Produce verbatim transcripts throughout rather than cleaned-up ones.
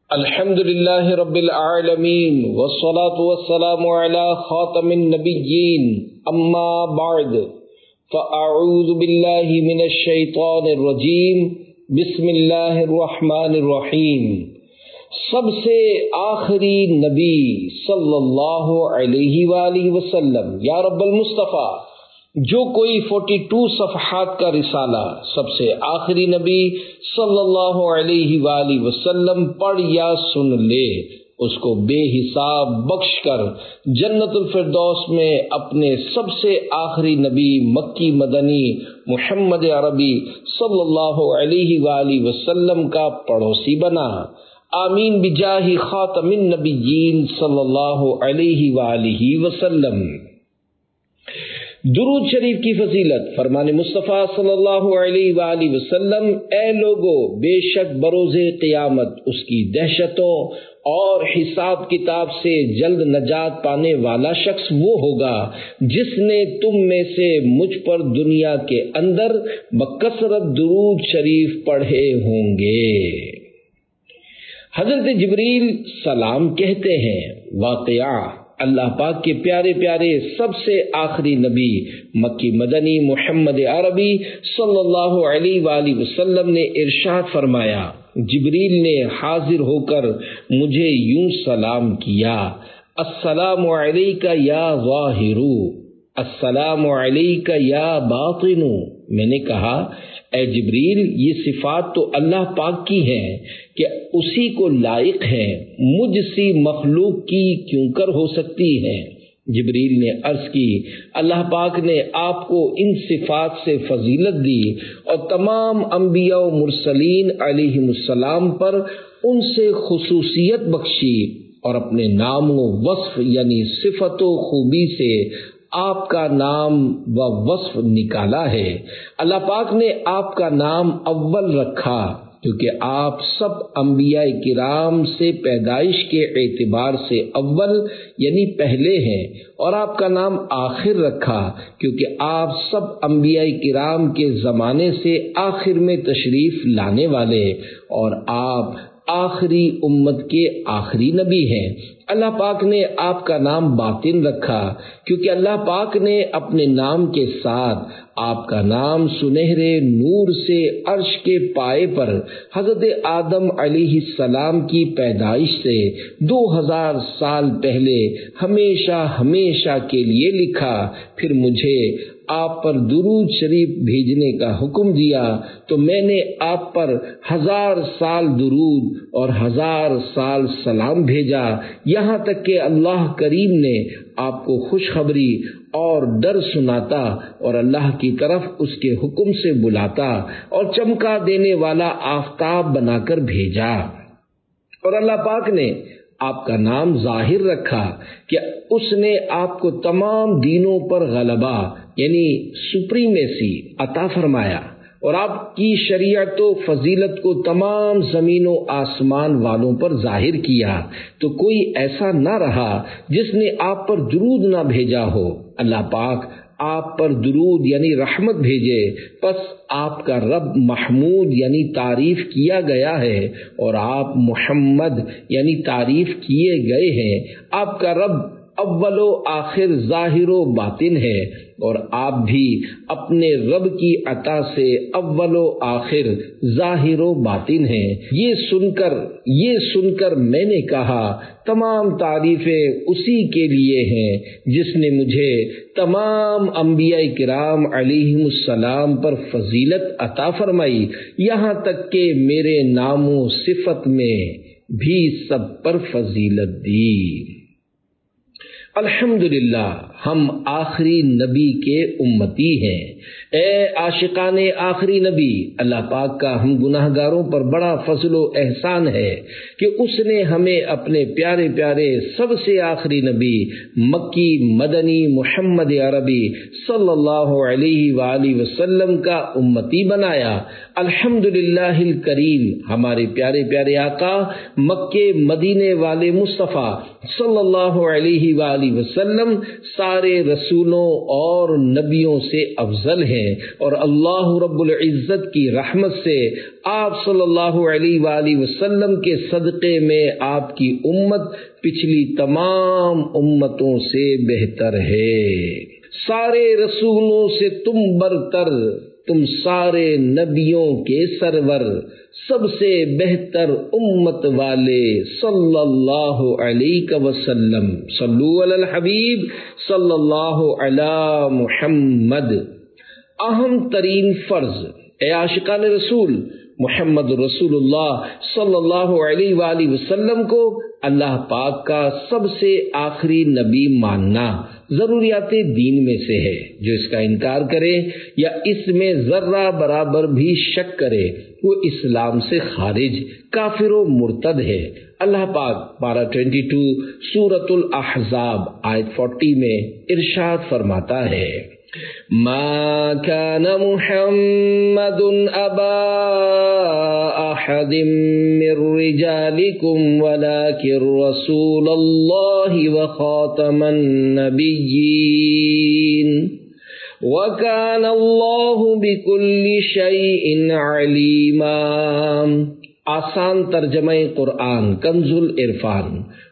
الحمد للہ رب العالمین والصلاة والسلام علی خاتم النبیین اما بعد فاعوذ باللہ من الشیطان الرجیم بسم اللہ الرحمن الرحیم۔ سب سے آخری نبی صلی اللہ علیہ وآلہ وسلم یا رب المصطفیٰ، جو کوئی فورٹی ٹو صفحات کا رسالہ سب سے آخری نبی صلی اللہ علیہ وآلہ وسلم پڑھ یا سن لے، اس کو بے حساب بخش کر جنت الفردوس میں اپنے سب سے آخری نبی مکی مدنی محمد عربی صلی اللہ علیہ وآلہ وسلم کا پڑوسی بنا۔ آمین بجاہ خاتم النبیین صلی اللہ علیہ وآلہ وسلم۔ درود شریف کی فضیلت، فرمان مصطفیٰ صلی اللہ علیہ وآلہ وسلم: اے لوگو، بے شک بروز قیامت اس کی دہشتوں اور حساب کتاب سے جلد نجات پانے والا شخص وہ ہوگا جس نے تم میں سے مجھ پر دنیا کے اندر بکثرت درود شریف پڑھے ہوں گے۔ حضرت جبریل سلام کہتے ہیں، واقعہ اللہ پاک کے پیارے پیارے سب سے آخری نبی مکی مدنی محمد عربی صلی اللہ علیہ وآلہ وسلم نے ارشاد فرمایا، جبریل نے حاضر ہو کر مجھے یوں سلام کیا: السلام علیک یا ظاہر، السلام علیک یا باطن۔ میں نے کہا، اے جبریل، یہ صفات تو اللہ پاک کی ہیں کہ اسی کو لائق ہیں، مجھ سی مخلوق کی کیوں کر ہو سکتی ہیں؟ جبریل نے عرض کی، اللہ پاک نے آپ کو ان صفات سے فضیلت دی اور تمام انبیاء و مرسلین علیہم السلام پر ان سے خصوصیت بخشی اور اپنے نام و وصف یعنی صفت و خوبی سے آپ کا نام و وصف نکالا ہے۔ اللہ پاک نے آپ کا نام اول رکھا کیونکہ آپ سب انبیاء کرام سے پیدائش کے اعتبار سے اول یعنی پہلے ہیں، اور آپ کا نام آخر رکھا کیونکہ آپ سب انبیاء کرام کے زمانے سے آخر میں تشریف لانے والے اور آپ آخری امت کے آخری نبی ہیں۔ اللہ پاک نے آپ کا نام باطن رکھا کیونکہ اللہ پاک نے اپنے نام کے ساتھ آپ کا نام سنہرے نور سے عرش کے پائے پر حضرت آدم علیہ السلام کی پیدائش سے دو ہزار سال پہلے ہمیشہ ہمیشہ کے لیے لکھا، پھر مجھے آپ پر درود شریف بھیجنے کا حکم دیا تو میں نے آپ پر ہزار سال درود اور ہزار سال سلام بھیجا، یہاں تک کہ اللہ کریم نے آپ کو خوشخبری اور ڈر سناتا اور اللہ کی طرف اس کے حکم سے بلاتا اور چمکا دینے والا آفتاب بنا کر بھیجا۔ اور اللہ پاک نے آپ کا نام ظاہر رکھا کہ اس نے آپ کو تمام دینوں پر غلبہ یعنی سپریمیسی عطا فرمایا اور آپ کی شریعت و فضیلت کو تمام زمین و آسمان والوں پر ظاہر کیا، تو کوئی ایسا نہ رہا جس نے آپ پر درود نہ بھیجا ہو۔ اللہ پاک آپ پر درود یعنی رحمت بھیجے، پس آپ کا رب محمود یعنی تعریف کیا گیا ہے اور آپ محمد یعنی تعریف کیے گئے ہیں۔ آپ کا رب اول و آخر ظاہر و باطن ہے اور آپ بھی اپنے رب کی عطا سے اول و آخر ظاہر و باطن ہیں۔ یہ سن کر یہ سن کر میں نے کہا، تمام تعریفیں اسی کے لیے ہیں جس نے مجھے تمام انبیاء کرام علیہم السلام پر فضیلت عطا فرمائی، یہاں تک کہ میرے نام و صفت میں بھی سب پر فضیلت دی۔ الحمدللہ ہم آخری نبی کے امتی ہیں۔ اے عاشقان آخری نبی، اللہ پاک کا ہم گناہ گاروں پر بڑا فضل و احسان ہے کہ اس نے ہمیں اپنے پیارے پیارے سب سے آخری نبی مکی مدنی محمد عربی صلی اللہ علیہ وآلہ وسلم کا امتی بنایا۔ الحمدللہ الکریم، ہمارے پیارے پیارے آقا مکے مدینے والے مصطفیٰ صلی اللہ علیہ وآلہ وسلم سارے رسولوں اور نبیوں سے افضل ہیں۔ ہیں اور اللہ رب العزت کی رحمت سے آپ صلی اللہ علیہ وآلہ وسلم کے صدقے میں آپ کی امت پچھلی تمام امتوں سے بہتر ہے۔ سارے رسولوں سے تم برتر، تم سارے نبیوں کے سرور، سب سے بہتر امت والے صلی اللہ علیہ وسلم۔ صلو علی الحبیب صلی اللہ علی محمد۔ اہم ترین فرض، اے عاشقان رسول، محمد رسول اللہ صلی اللہ علیہ وآلہ وسلم کو اللہ پاک کا سب سے آخری نبی ماننا ضروریات دین میں سے ہے۔ جو اس کا انکار کرے یا اس میں ذرہ برابر بھی شک کرے وہ اسلام سے خارج، کافر و مرتد ہے۔ اللہ پاک پارہ بائیس سورۃ الاحزاب آیت چالیس میں ارشاد فرماتا ہے، ما كان محمد ابا احد من رجالكم ولكن رسول الله وخاتم النبيين وكان الله بكل شيء عليما۔ آسان ترجمہ قرآن کنز العرفان،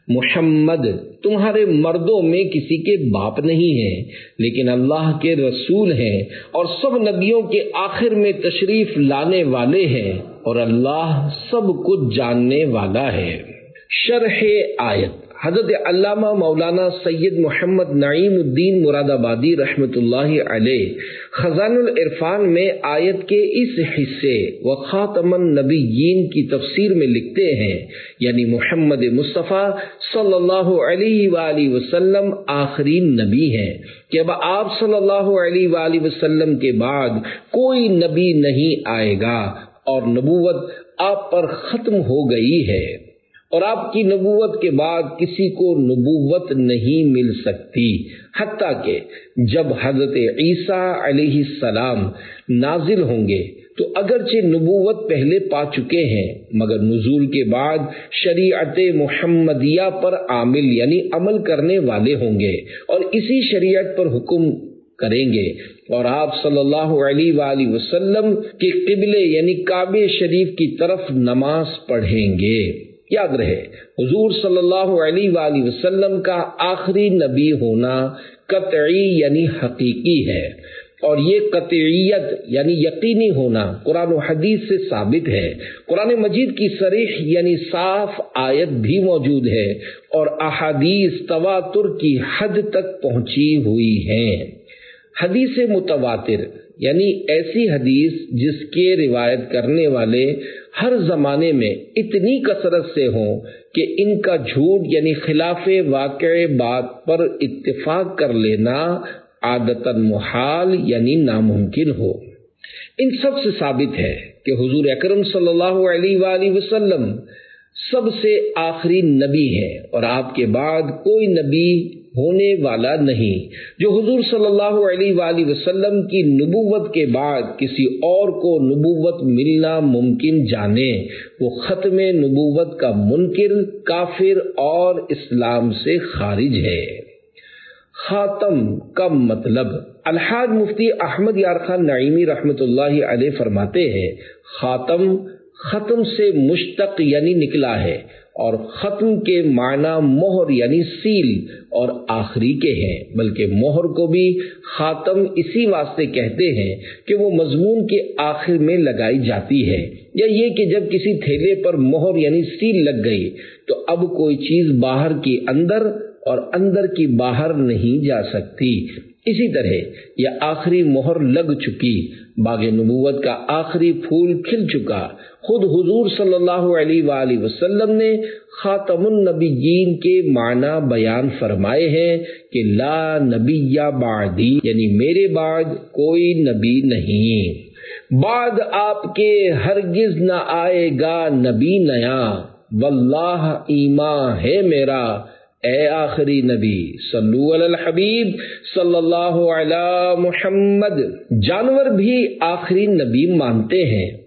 محمد تمہارے مردوں میں کسی کے باپ نہیں ہیں لیکن اللہ کے رسول ہیں اور سب نبیوں کے آخر میں تشریف لانے والے ہیں اور اللہ سب کچھ جاننے والا ہے۔ شرح آیت، حضرت علامہ مولانا سید محمد نعیم الدین مراد آبادی رحمۃ اللہ علیہ خزان العرفان میں آیت کے اس حصے وخاتم النبیین کی تفسیر میں لکھتے ہیں، یعنی محمد مصطفیٰ صلی اللہ علیہ وآلہ وسلم آخری نبی ہیں کہ اب آپ صلی اللہ علیہ وآلہ وسلم کے بعد کوئی نبی نہیں آئے گا اور نبوت آپ پر ختم ہو گئی ہے اور آپ کی نبوت کے بعد کسی کو نبوت نہیں مل سکتی، حتیٰ کہ جب حضرت عیسیٰ علیہ السلام نازل ہوں گے تو اگرچہ نبوت پہلے پا چکے ہیں مگر نزول کے بعد شریعت محمدیہ پر عامل یعنی عمل کرنے والے ہوں گے اور اسی شریعت پر حکم کریں گے اور آپ صلی اللہ علیہ وآلہ وسلم کے قبلے یعنی کعبہ شریف کی طرف نماز پڑھیں گے۔ یاد رہے، حضور صلی اللہ علیہ وآلہ وسلم کا آخری نبی ہونا قطعی یعنی حقیقی ہے اور یہ قطعیت یعنی یقینی ہونا قرآن و حدیث سے ثابت ہے۔ قرآن مجید کی صریح یعنی صاف آیت بھی موجود ہے اور احادیث تواتر کی حد تک پہنچی ہوئی ہیں۔ حدیث متواتر یعنی ایسی حدیث جس کے روایت کرنے والے ہر زمانے میں اتنی کثرت سے ہوں کہ ان کا جھوٹ یعنی خلاف واقع بات پر اتفاق کر لینا عادتاً محال یعنی ناممکن ہو۔ ان سب سے ثابت ہے کہ حضور اکرم صلی اللہ علیہ وآلہ وسلم سب سے آخری نبی ہے اور آپ کے بعد کوئی نبی ہونے والا نہیں۔ جو حضور صلی اللہ علیہ وآلہ وسلم کی نبوت کے بعد کسی اور کو نبوت ملنا ممکن جانے وہ ختم نبوت کا منکر، کافر اور اسلام سے خارج ہے۔ خاتم کا مطلب، الحاج مفتی احمد یار خان نعیمی رحمۃ اللہ علیہ فرماتے ہیں، خاتم ختم سے مشتق یعنی نکلا ہے اور ختم کے معنی مہر یعنی سیل اور آخری کے ہیں، بلکہ مہر کو بھی خاتم اسی واسطے کہتے ہیں کہ وہ مضمون کے آخر میں لگائی جاتی ہے، یا یہ کہ جب کسی تھیلے پر مہر یعنی سیل لگ گئی تو اب کوئی چیز باہر کی اندر اور اندر کی باہر نہیں جا سکتی۔ اسی طرح یہ آخری مہر لگ چکی، باغ نبوت کا آخری پھول کھل چکا۔ خود حضور صلی اللہ علیہ وآلہ وسلم نے خاتم النبیین کے معنی بیان فرمائے ہیں کہ لا نبی بعدی یعنی میرے بعد کوئی نبی نہیں، بعد آپ کے ہرگز نہ آئے گا نبی نیا، واللہ ایمان ہے میرا اے آخری نبی۔ صلو علی الحبیب صلی اللہ علی محمد۔ جانور بھی آخری نبی مانتے ہیں،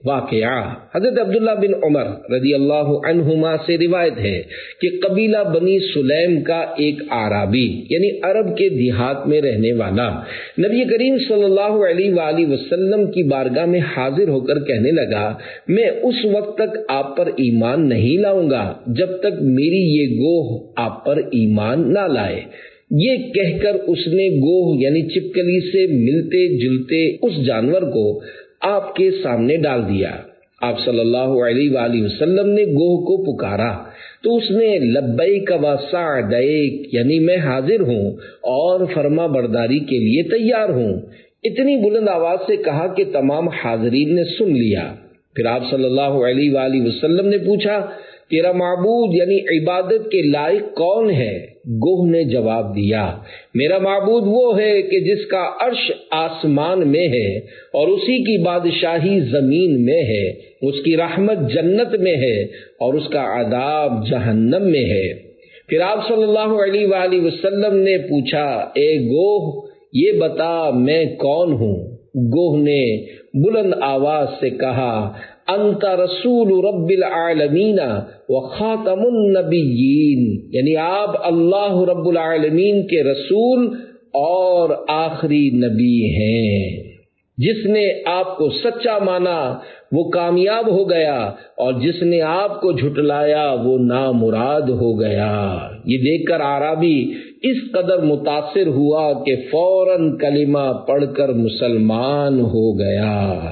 واقعہ حضرت عبداللہ بن عمر رضی اللہ عنہما سے روایت ہے کہ قبیلہ بنی سلیم کا ایک اعرابی یعنی عرب کے دیہات میں رہنے والا نبی کریم صلی اللہ علیہ وآلہ وسلم کی بارگاہ میں حاضر ہو کر کہنے لگا، میں اس وقت تک آپ پر ایمان نہیں لاؤں گا جب تک میری یہ گوہ آپ پر ایمان نہ لائے۔ یہ کہہ کر اس نے گوہ یعنی چپکلی سے ملتے جلتے اس جانور کو آپ کے سامنے ڈال دیا۔ آپ صلی اللہ علیہ وآلہ وسلم نے گوہ کو پکارا تو اس نے لبیک و سعدیک یعنی میں حاضر ہوں اور فرما برداری کے لیے تیار ہوں، اتنی بلند آواز سے کہا کہ تمام حاضرین نے سن لیا۔ پھر آپ صلی اللہ علیہ وآلہ وسلم نے پوچھا، تیرا معبود یعنی عبادت کے لائق کون ہے؟ گوہ نے جواب دیا، میرا معبود وہ ہے کہ جس کا عرش آسمان میں ہے اور اسی کی بادشاہی زمین میں ہے، اس کی رحمت جنت میں ہے اور اس کا عذاب جہنم میں ہے۔ پھر آپ صلی اللہ علیہ وآلہ وسلم نے پوچھا، اے گوہ یہ بتا میں کون ہوں؟ گوہ نے بلند آواز سے کہا، انت رسول رب العالمین و خاتم النبیین، یعنی آپ اللہ رب العالمین کے رسول اور آخری نبی ہیں۔ جس نے آپ کو سچا مانا وہ کامیاب ہو گیا اور جس نے آپ کو جھٹلایا وہ نامراد ہو گیا۔ یہ دیکھ کر اعرابی اس قدر متاثر ہوا کہ فوراً کلمہ پڑھ کر مسلمان ہو گیا۔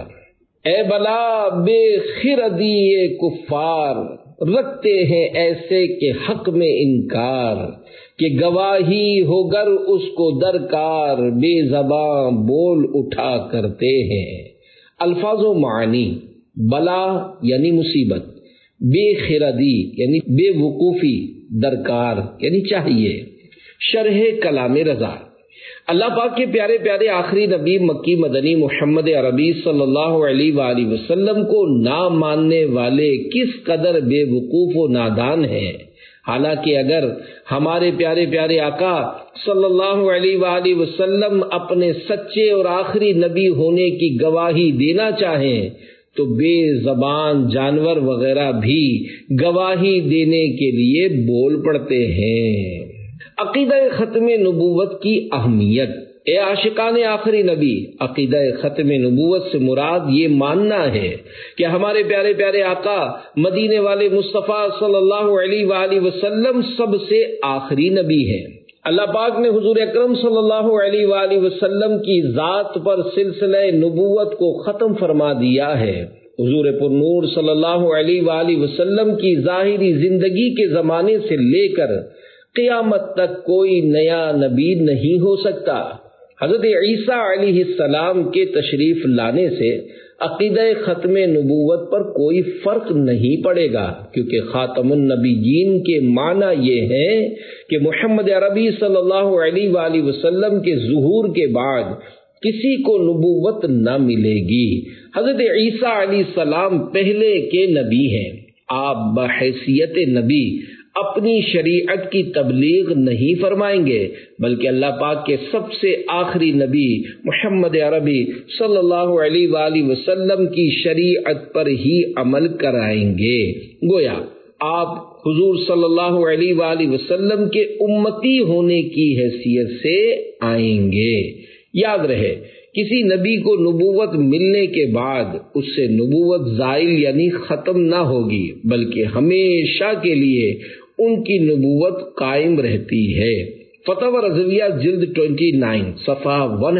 اے بلا بے خردی کفار، رکھتے ہیں ایسے کے حق میں انکار، کہ گواہی ہو گر اس کو درکار، بے زباں بول اٹھا کرتے ہیں۔ الفاظ و معنی، بلا یعنی مصیبت، بے خردی یعنی بے وقوفی، درکار یعنی چاہیے۔ شرح کلام رضا، اللہ پاک کے پیارے پیارے آخری نبی مکی مدنی محمد عربی صلی اللہ علیہ وآلہ وسلم کو نہ ماننے والے کس قدر بے وقوف و نادان ہیں۔ حالانکہ اگر ہمارے پیارے پیارے آقا صلی اللہ علیہ وآلہ وسلم اپنے سچے اور آخری نبی ہونے کی گواہی دینا چاہیں تو بے زبان جانور وغیرہ بھی گواہی دینے کے لیے بول پڑتے ہیں۔ عقیدہ ختم نبوت کی اہمیت، اے عاشقان آخری نبی، عقیدہ ختم نبوت سے مراد یہ ماننا ہے کہ ہمارے پیارے پیارے آقا مدینے والے مصطفیٰ صلی اللہ علیہ وآلہ وسلم سب سے آخری نبی ہیں۔ اللہ پاک نے حضور اکرم صلی اللہ علیہ وآلہ وسلم کی ذات پر سلسلہ نبوت کو ختم فرما دیا ہے۔ حضور پر نور صلی اللہ علیہ وآلہ وسلم کی ظاہری زندگی کے زمانے سے لے کر قیامت تک کوئی نیا نبی نہیں ہو سکتا۔ حضرت عیسیٰ علیہ السلام کے تشریف لانے سے عقیدہ ختم نبوت پر کوئی فرق نہیں پڑے گا، کیونکہ خاتم النبیین کے معنی یہ ہے کہ محمد عربی صلی اللہ علیہ وآلہ وسلم کے ظہور کے بعد کسی کو نبوت نہ ملے گی۔ حضرت عیسیٰ علیہ السلام پہلے کے نبی ہیں۔ آپ بحیثیت نبی اپنی شریعت کی تبلیغ نہیں فرمائیں گے، بلکہ اللہ پاک کے سب سے آخری نبی محمد عربی صلی اللہ علیہ وآلہ وسلم کی شریعت پر ہی عمل کرائیں گے۔ گویا آپ حضور صلی اللہ علیہ وآلہ وسلم کے امتی ہونے کی حیثیت سے آئیں گے۔ یاد رہے، کسی نبی کو نبوت ملنے کے بعد اس سے نبوت زائل یعنی ختم نہ ہوگی، بلکہ ہمیشہ کے لیے ان کی نبوت قائم رہتی ہے۔ فتح رضویہ جلد انیس صفحہ ایک سو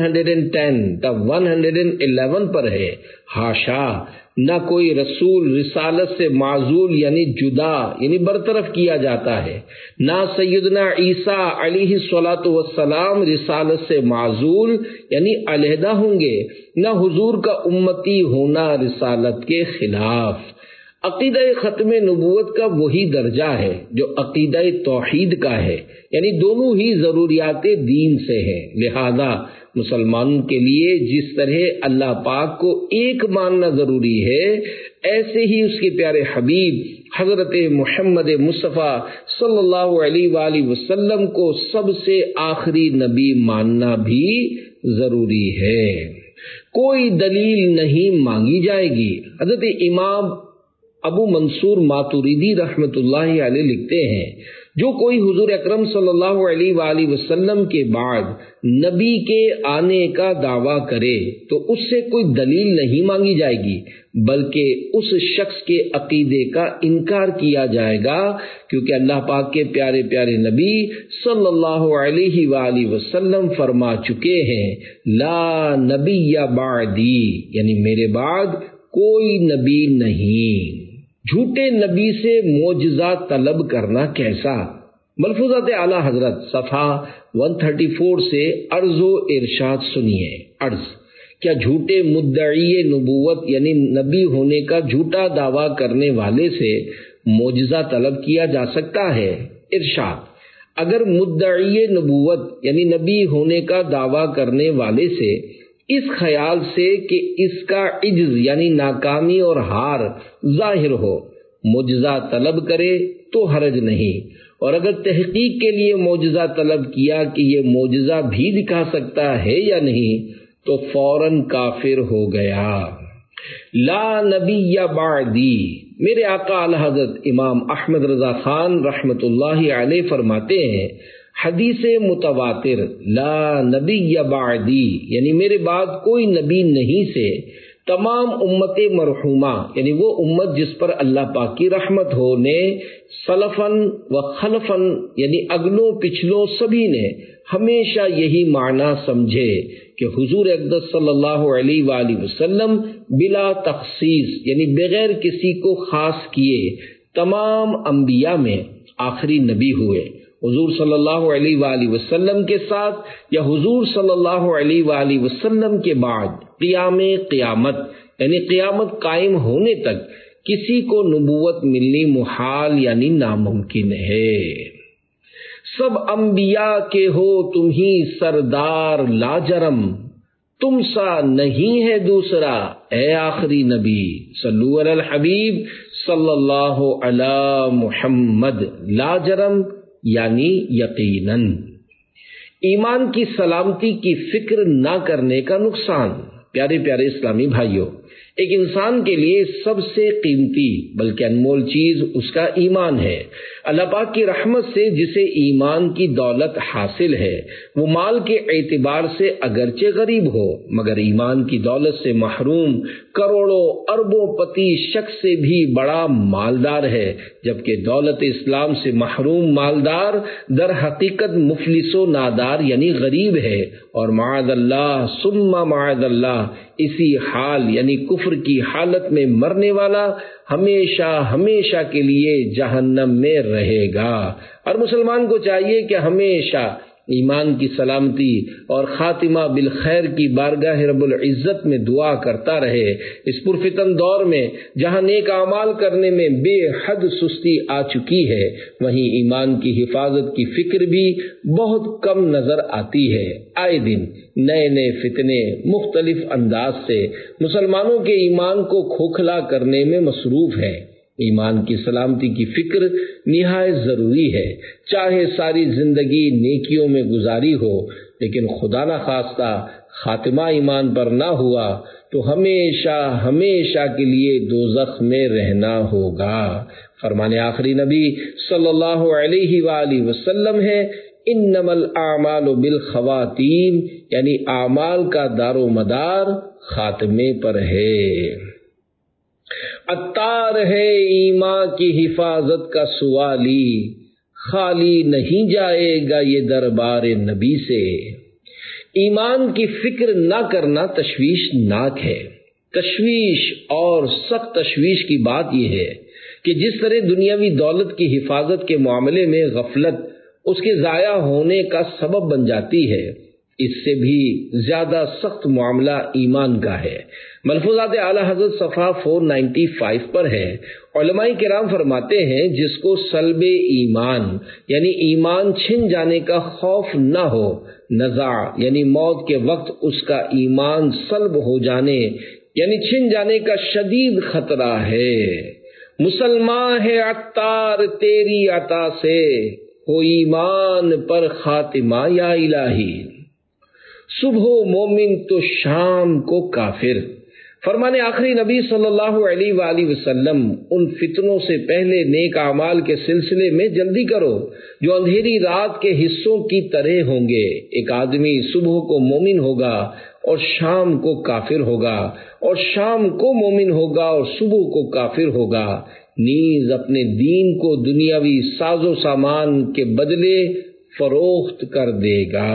دس تا ایک سو گیارہ پر ہے، حاشا، نہ کوئی رسول رسالت سے معزول یعنی جدا یعنی برطرف کیا جاتا ہے، نہ سیدنا عیسیٰ علیہ الصلاۃ والسلام رسالت سے معزول یعنی علیحدہ ہوں گے، نہ حضور کا امتی ہونا رسالت کے خلاف۔ عقیدہ ختم نبوت کا وہی درجہ ہے جو عقیدہ توحید کا ہے، یعنی دونوں ہی ضروریات دین سے ہیں۔ لہذا مسلمانوں کے لیے جس طرح اللہ پاک کو ایک ماننا ضروری ہے، ایسے ہی اس کے پیارے حبیب حضرت محمد مصطفیٰ صلی اللہ علیہ وآلہ وسلم کو سب سے آخری نبی ماننا بھی ضروری ہے۔ کوئی دلیل نہیں مانگی جائے گی۔ حضرت امام ابو منصور ماتوریدی رحمت اللہ علیہ لکھتے ہیں جو کوئی حضور اکرم صلی اللہ علیہ وآلہ وسلم کے بعد نبی کے آنے کا دعویٰ کرے تو اس سے کوئی دلیل نہیں مانگی جائے گی، بلکہ اس شخص کے عقیدے کا انکار کیا جائے گا، کیونکہ اللہ پاک کے پیارے پیارے نبی صلی اللہ علیہ وآلہ وسلم فرما چکے ہیں لا نبی بعدی، یعنی میرے بعد کوئی نبی نہیں۔ جھوٹے نبی سے معجزہ طلب کرنا کیسا؟ ملفوظات اعلیٰ حضرت صفحہ ایک سو چونتیس سے عرض و ارشاد سنیے۔ عرض: کیا جھوٹے مدعی نبوت یعنی نبی ہونے کا جھوٹا دعویٰ کرنے والے سے معجزہ طلب کیا جا سکتا ہے؟ ارشاد: اگر مدعی نبوت یعنی نبی ہونے کا دعویٰ کرنے والے سے اس خیال سے کہ اس کا عجز یعنی ناکامی اور ہار ظاہر ہو معجزہ طلب کرے تو حرج نہیں، اور اگر تحقیق کے لیے معجزہ طلب کیا کہ یہ معجزہ بھی دکھا سکتا ہے یا نہیں تو فوراً کافر ہو گیا۔ لا نبی بعدی، میرے آقا اعلی حضرت امام احمد رضا خان رحمت اللہ علیہ فرماتے ہیں حدیث متواتر لا نبی بعدی یعنی میرے بعد کوئی نبی نہیں سے تمام امت مرحومہ یعنی وہ امت جس پر اللہ پاک کی رحمت ہو نے سلفن و خلفن یعنی اگلوں پچھلوں سبھی نے ہمیشہ یہی معنی سمجھے کہ حضور اقدس صلی اللہ علیہ وآلہ وسلم بلا تخصیص یعنی بغیر کسی کو خاص کیے تمام انبیاء میں آخری نبی ہوئے۔ حضور صلی اللہ علیہ وآلہ وسلم کے ساتھ یا حضور صلی اللہ علیہ وآلہ وسلم کے بعد قیام قیامت یعنی قیامت قائم ہونے تک کسی کو نبوت ملنی محال یعنی ناممکن ہے۔ سب انبیاء کے ہو تم ہی سردار لاجرم، تم سا نہیں ہے دوسرا اے آخری نبی، صلو علی الحبیب صلی اللہ علی محمد۔ لاجرم یعنی یقیناً۔ ایمان کی سلامتی کی فکر نہ کرنے کا نقصان۔ پیارے پیارے اسلامی بھائیوں، ایک انسان کے لیے سب سے قیمتی بلکہ انمول چیز اس کا ایمان ہے۔ اللہ پاک کی رحمت سے جسے ایمان کی دولت حاصل ہے وہ مال کے اعتبار سے اگرچہ غریب ہو مگر ایمان کی دولت سے محروم کروڑوں اربوں پتی شخص سے بھی بڑا مالدار ہے، جبکہ دولت اسلام سے محروم مالدار در حقیقت مفلس و نادار یعنی غریب ہے، اور معاذ اللہ ثم معاذ اللہ اسی حال یعنی کفر کی حالت میں مرنے والا ہمیشہ ہمیشہ کے لیے جہنم میں رہے گا۔ اور مسلمان کو چاہیے کہ ہمیشہ ایمان کی سلامتی اور خاتمہ بالخیر کی بارگاہ رب العزت میں دعا کرتا رہے۔ اس پرفتن دور میں جہاں نیک اعمال کرنے میں بے حد سستی آ چکی ہے وہیں ایمان کی حفاظت کی فکر بھی بہت کم نظر آتی ہے۔ آئے دن نئے نئے فتنے مختلف انداز سے مسلمانوں کے ایمان کو کھوکھلا کرنے میں مصروف ہیں۔ ایمان کی سلامتی کی فکر نہایت ضروری ہے، چاہے ساری زندگی نیکیوں میں گزاری ہو، لیکن خدا نہ خواستہ خاتمہ ایمان پر نہ ہوا تو ہمیشہ ہمیشہ کے لیے دوزخ میں رہنا ہوگا۔ فرمان آخری نبی صلی اللہ علیہ وآلہ وسلم ہے انما الاعمال بالخواتیم یعنی اعمال کا دار و مدار خاتمے پر ہے۔ عطار ہے ایمان کی حفاظت کا سوالی، خالی نہیں جائے گا یہ دربار نبی سے۔ ایمان کی فکر نہ کرنا تشویش ناک ہے۔ تشویش اور سخت تشویش کی بات یہ ہے کہ جس طرح دنیاوی دولت کی حفاظت کے معاملے میں غفلت اس کے ضائع ہونے کا سبب بن جاتی ہے، اس سے بھی زیادہ سخت معاملہ ایمان کا ہے۔ ملفوظات اعلیٰ حضرت صفحہ چار سو پچانوے پر ہے۔ علماء کرام فرماتے ہیں جس کو سلب ایمان یعنی ایمان چھن جانے کا خوف نہ ہو، نزع یعنی موت کے وقت اس کا ایمان سلب ہو جانے یعنی چھن جانے کا شدید خطرہ ہے۔ مسلمان ہے عطار تیری عطا سے، ہو ایمان پر خاتمہ یا الہی۔ صبح مومن تو شام کو کافر۔ فرمانے آخری نبی صلی اللہ علیہ وآلہ وسلم، ان فتنوں سے پہلے نیک اعمال کے سلسلے میں جلدی کرو جو اندھیری رات کے حصوں کی طرح ہوں گے۔ ایک آدمی صبح کو مومن ہوگا اور شام کو کافر ہوگا، اور شام کو مومن ہوگا اور صبح کو کافر ہوگا، نیز اپنے دین کو دنیاوی ساز و سامان کے بدلے فروخت کر دے گا۔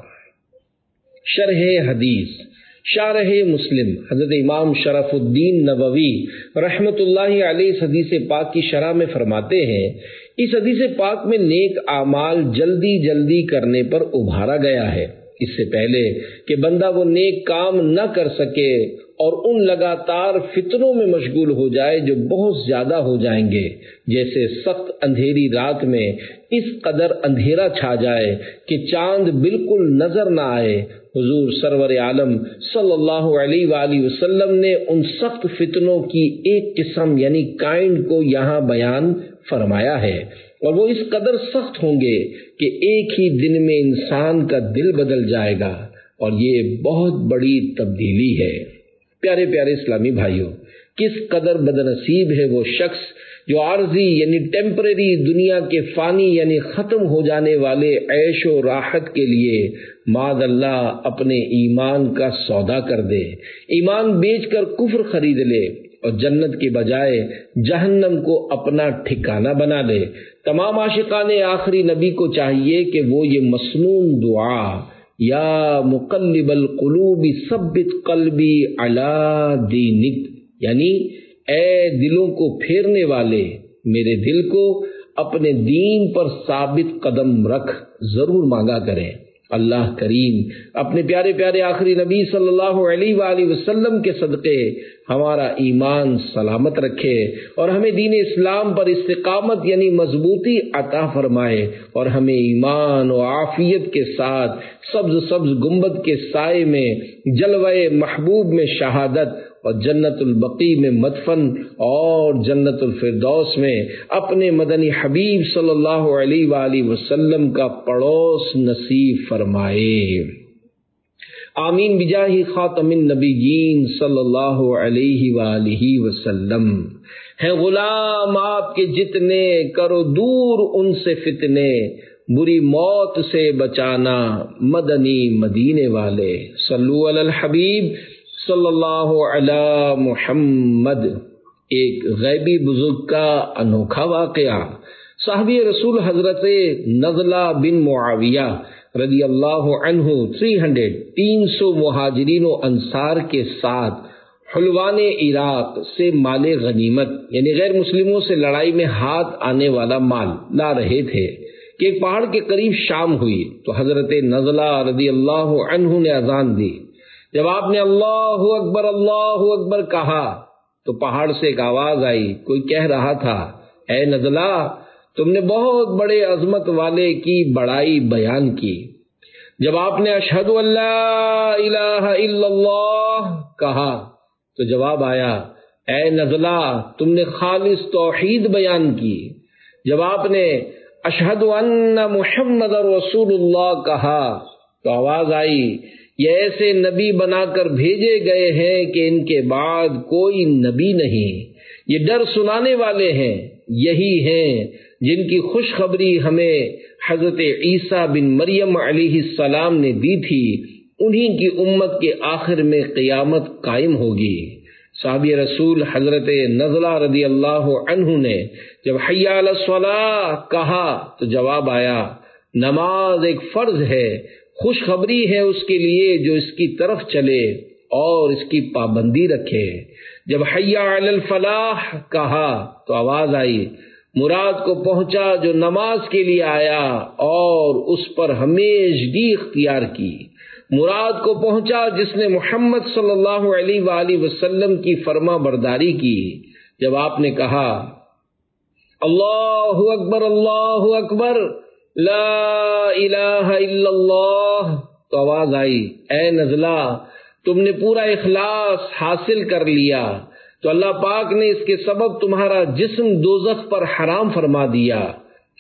شرح حدیث شارح مسلم حضرت امام شرف الدین نووی رحمۃ اللہ علیہ اس حدیث پاک کی شرح میں فرماتے ہیں، اس حدیث پاک میں نیک اعمال جلدی جلدی کرنے پر ابھارا گیا ہے، اس سے پہلے کہ بندہ وہ نیک کام نہ کر سکے اور ان لگاتار فتنوں میں مشغول ہو جائے جو بہت زیادہ ہو جائیں گے، جیسے سخت اندھیری رات میں اس قدر اندھیرا چھا جائے کہ چاند بالکل نظر نہ آئے۔ حضور سرور عالم صلی اللہ علیہ وآلہ وسلم نے ان سخت فتنوں کی ایک قسم یعنی کائنڈ کو یہاں بیان فرمایا ہے، اور وہ اس قدر سخت ہوں گے کہ ایک ہی دن میں انسان کا دل بدل جائے گا، اور یہ بہت بڑی تبدیلی ہے۔ پیارے پیارے اسلامی بھائیوں، کس قدر بدنصیب ہے وہ شخص جو عارضی یعنی ٹیمپرری دنیا کے فانی یعنی ختم ہو جانے والے عیش و راحت کے لیے معاذ اللہ اپنے ایمان کا سودا کر دے، ایمان بیچ کر کفر خرید لے اور جنت کے بجائے جہنم کو اپنا ٹھکانہ بنا لے۔ تمام عاشقان آخری نبی کو چاہیے کہ وہ یہ مسنون دعا یا مقلب القلوب ثبت قلبی علی دینک، یعنی اے دلوں کو پھیرنے والے میرے دل کو اپنے دین پر ثابت قدم رکھ، ضرور مانگا کریں۔ اللہ کریم اپنے پیارے پیارے آخری نبی صلی اللہ علیہ وآلہ وسلم کے صدقے ہمارا ایمان سلامت رکھے اور ہمیں دین اسلام پر استقامت یعنی مضبوطی عطا فرمائے، اور ہمیں ایمان و عافیت کے ساتھ سبز سبز گنبد کے سائے میں جلوہ محبوب میں شہادت اور جنت البقیع میں مدفن اور جنت الفردوس میں اپنے مدنی حبیب صلی اللہ علیہ وآلہ وسلم کا پڑوس نصیب فرمائے۔ آمین بجاہ خاتم النبیین صلی اللہ علیہ وآلہ وسلم۔ ہے غلام آپ کے جتنے، کرو دور ان سے فتنے، بری موت سے بچانا مدنی مدینے والے۔ صلو علی الحبیب صلی اللہ علی محمد۔ ایک غیبی بزرگ کا انوکھا واقعہ۔ صحابی رسول حضرت نضلہ بن معاویہ رضی اللہ عنہ تین سو مہاجرین و انصار کے ساتھ حلوان عراق سے مال غنیمت یعنی غیر مسلموں سے لڑائی میں ہاتھ آنے والا مال لا رہے تھے کہ ایک پہاڑ کے قریب شام ہوئی تو حضرت نضلہ رضی اللہ عنہ نے اذان دی۔ جب آپ نے اللہ اکبر اللہ اکبر کہا تو پہاڑ سے ایک آواز آئی، کوئی کہہ رہا تھا، اے نضلہ تم نے بہت بڑے عظمت والے کی بڑائی بیان کی۔ جب آپ نے اشہد ان لا الہ الا اللہ کہا تو جواب آیا، اے نضلہ تم نے خالص توحید بیان کی۔ جب آپ نے اشہد ان محمد رسول اللہ کہا تو آواز آئی، یہ ایسے نبی بنا کر بھیجے گئے ہیں کہ ان کے بعد کوئی نبی نہیں، یہ ڈر سنانے والے ہیں، یہی ہیں جن کی خوشخبری ہمیں حضرت عیسیٰ بن مریم علیہ السلام نے دی تھی، انہی کی امت کے آخر میں قیامت قائم ہوگی۔ صحابی رسول حضرت نضلہ رضی اللہ عنہ نے جب حی علی الصلاۃ کہا تو جواب آیا، نماز ایک فرض ہے، خوشخبری ہے اس کے لیے جو اس کی طرف چلے اور اس کی پابندی رکھے۔ جب حی علی الفلاح کہا تو آواز آئی، مراد کو پہنچا جو نماز کے لیے آیا اور اس پر ہمیشگی اختیار کی، مراد کو پہنچا جس نے محمد صلی اللہ علیہ وآلہ وسلم کی فرما برداری کی۔ جب آپ نے کہا اللہ اکبر اللہ اکبر لا الہ الا اللہ تو آواز آئی، اے نضلہ تم نے پورا اخلاص حاصل کر لیا تو اللہ پاک نے اس کے سبب تمہارا جسم دوزخ پر حرام فرما دیا۔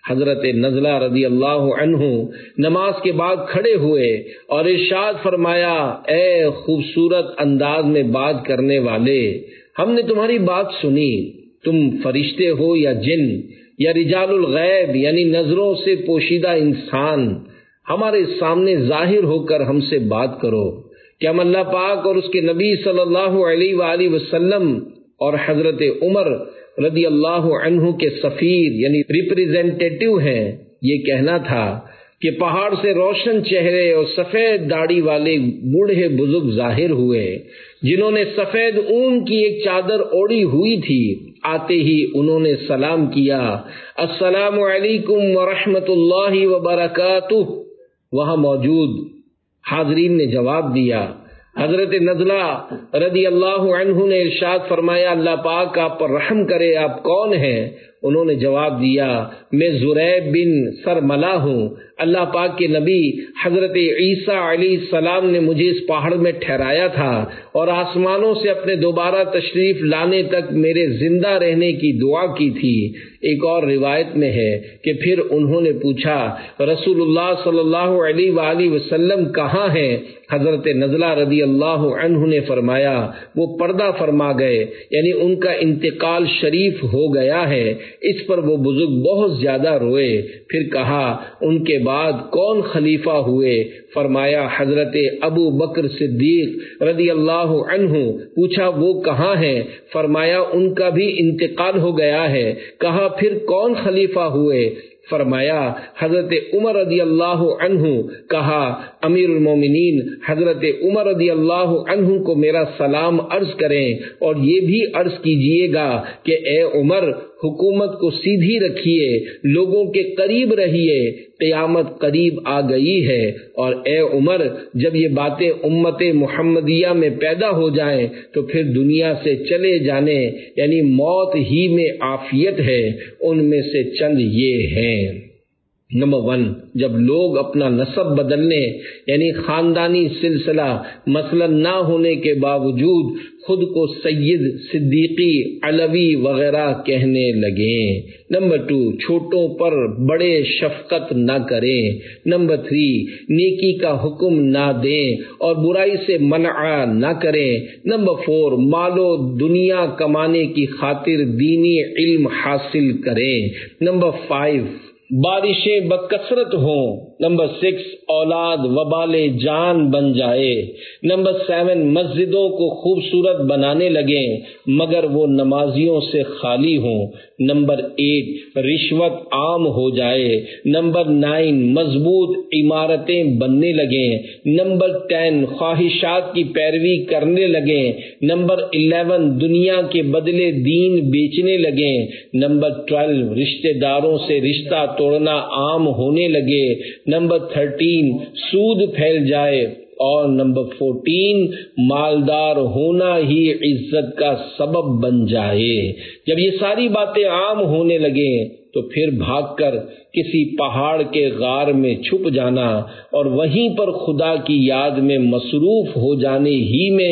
حضرت نزلہ رضی اللہ عنہ نماز کے بعد کھڑے ہوئے اور ارشاد فرمایا، اے خوبصورت انداز میں بات کرنے والے، ہم نے تمہاری بات سنی، تم فرشتے ہو یا جن یا رجال الغیب یعنی نظروں سے پوشیدہ انسان، ہمارے سامنے ظاہر ہو کر ہم سے بات کرو کہ ہم اللہ پاک اور اس کے نبی صلی اللہ علیہ وآلہ وسلم اور حضرت عمر رضی اللہ عنہ کے سفیر یعنی ریپریزنٹیٹیو ہیں۔ یہ کہنا تھا کہ پہاڑ سے روشن چہرے اور سفید داڑھی والے بوڑھے بزرگ ظاہر ہوئے، جنہوں نے سفید اون کی ایک چادر اوڑھی ہوئی تھی۔ آتے ہی انہوں نے سلام کیا، السلام علیکم ورحمۃ اللہ وبرکاتہ۔ وہاں موجود حاضرین نے جواب دیا۔ حضرت نزلہ رضی اللہ عنہ نے ارشاد فرمایا، اللہ پاک آپ پر رحم کرے، آپ کون ہیں؟ انہوں نے جواب دیا، میں زریب بن سرملا ہوں، اللہ پاک کے نبی حضرت عیسیٰ علیہ السلام نے مجھے اس پہاڑ میں ٹھہرایا تھا اور آسمانوں سے اپنے دوبارہ تشریف لانے تک میرے زندہ رہنے کی دعا کی تھی۔ ایک اور روایت میں ہے کہ پھر انہوں نے پوچھا، رسول اللہ صلی اللہ علیہ وآلہ وسلم کہاں ہیں؟ حضرت نزلہ رضی اللہ عنہ نے فرمایا، وہ پردہ فرما گئے، یعنی ان کا انتقال شریف ہو گیا ہے۔ اس پر وہ بزرگ بہت زیادہ روئے۔ پھر کہا، ان کے بعد کون خلیفہ ہوئے؟ فرمایا حضرت ابو بکر صدیق رضی اللہ عنہ۔ پوچھا وہ کہاں ہیں؟ فرمایا ان کا بھی انتقال ہو گیا ہے۔ کہا پھر کون خلیفہ ہوئے؟ فرمایا حضرت عمر رضی اللہ عنہ۔ کہا امیر المومنین حضرت عمر رضی اللہ عنہ کو میرا سلام عرض کریں اور یہ بھی عرض کیجئے گا کہ اے عمر، حکومت کو سیدھی رکھیے، لوگوں کے قریب رہیے، قیامت قریب آ گئی ہے۔ اور اے عمر، جب یہ باتیں امت محمدیہ میں پیدا ہو جائیں تو پھر دنیا سے چلے جانے یعنی موت ہی میں عافیت ہے۔ ان میں سے چند یہ ہیں۔ نمبر ون، جب لوگ اپنا نسب بدلنے یعنی خاندانی سلسلہ مثلا نہ ہونے کے باوجود خود کو سید، صدیقی، علوی وغیرہ کہنے لگیں۔ نمبر ٹو، چھوٹوں پر بڑے شفقت نہ کریں۔ نمبر تھری، نیکی کا حکم نہ دیں اور برائی سے منع نہ کریں۔ نمبر فور، مال و دنیا کمانے کی خاطر دینی علم حاصل کریں۔ نمبر فائیو، بارشیں بکثرت ہوں۔ نمبر سکس، اولاد وبال جان بن جائے۔ نمبر سیون، مسجدوں کو خوبصورت بنانے لگیں مگر وہ نمازیوں سے خالی ہوں۔ نمبر ایٹ، رشوت عام ہو جائے۔ نمبر نائن، مضبوط عمارتیں بننے لگیں۔ نمبر ٹین، خواہشات کی پیروی کرنے لگیں۔ نمبر الیون، دنیا کے بدلے دین بیچنے لگیں۔ نمبر ٹویلو، رشتہ داروں سے رشتہ توڑنا عام ہونے لگے۔ نمبر تھرٹین، سود پھیل جائے۔ اور نمبر فورٹین، مالدار ہونا ہی عزت کا سبب بن جائے۔ جب یہ ساری باتیں عام ہونے لگیں تو پھر بھاگ کر کسی پہاڑ کے غار میں چھپ جانا اور وہیں پر خدا کی یاد میں مصروف ہو جانے ہی میں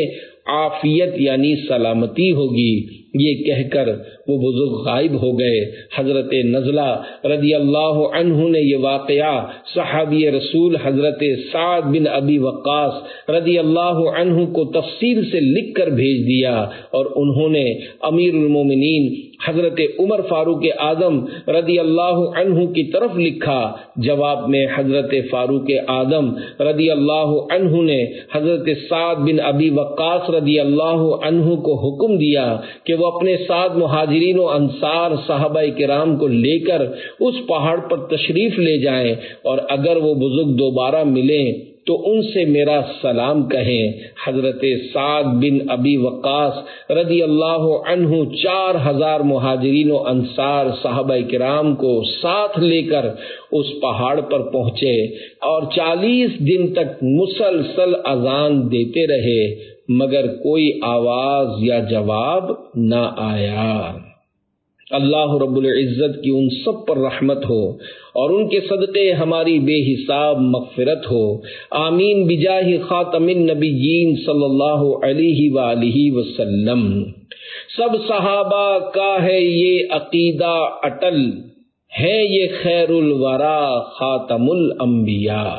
عافیت یعنی سلامتی ہوگی۔ یہ کہہ کر وہ بزرگ غائب ہو گئے۔ حضرت نزلہ رضی اللہ عنہ نے یہ واقعہ صحابی رسول حضرت سعد بن ابی وقاص رضی اللہ عنہ کو تفصیل سے لکھ کر بھیج دیا اور انہوں نے امیر المومنین حضرت عمر فاروق اعظم رضی اللہ عنہ کی طرف لکھا۔ جواب میں حضرت فاروق اعظم رضی اللہ عنہ نے حضرت سعد بن ابی وقاص رضی اللہ عنہ کو حکم دیا کہ وہ اپنے ساتھ مہاجرین و انصار صحابہ کرام کو لے کر اس پہاڑ پر تشریف لے جائیں اور اگر وہ بزرگ دوبارہ ملیں تو ان سے میرا سلام کہیں۔ حضرت سعد بن ابی وقاص رضی اللہ عنہ چار ہزار مہاجرین و انصار صحابہ کرام کو ساتھ لے کر اس پہاڑ پر پہنچے اور چالیس دن تک مسلسل اذان دیتے رہے مگر کوئی آواز یا جواب نہ آیا۔ اللہ رب العزت کی ان سب پر رحمت ہو اور ان کے صدقے ہماری بے حساب مغفرت ہو، آمین بجاہ خاتم النبیین صلی اللہ علیہ وآلہ وسلم۔ سب صحابہ کا ہے یہ عقیدہ اٹل، ہے یہ خیر الورا خاتم الانبیاء،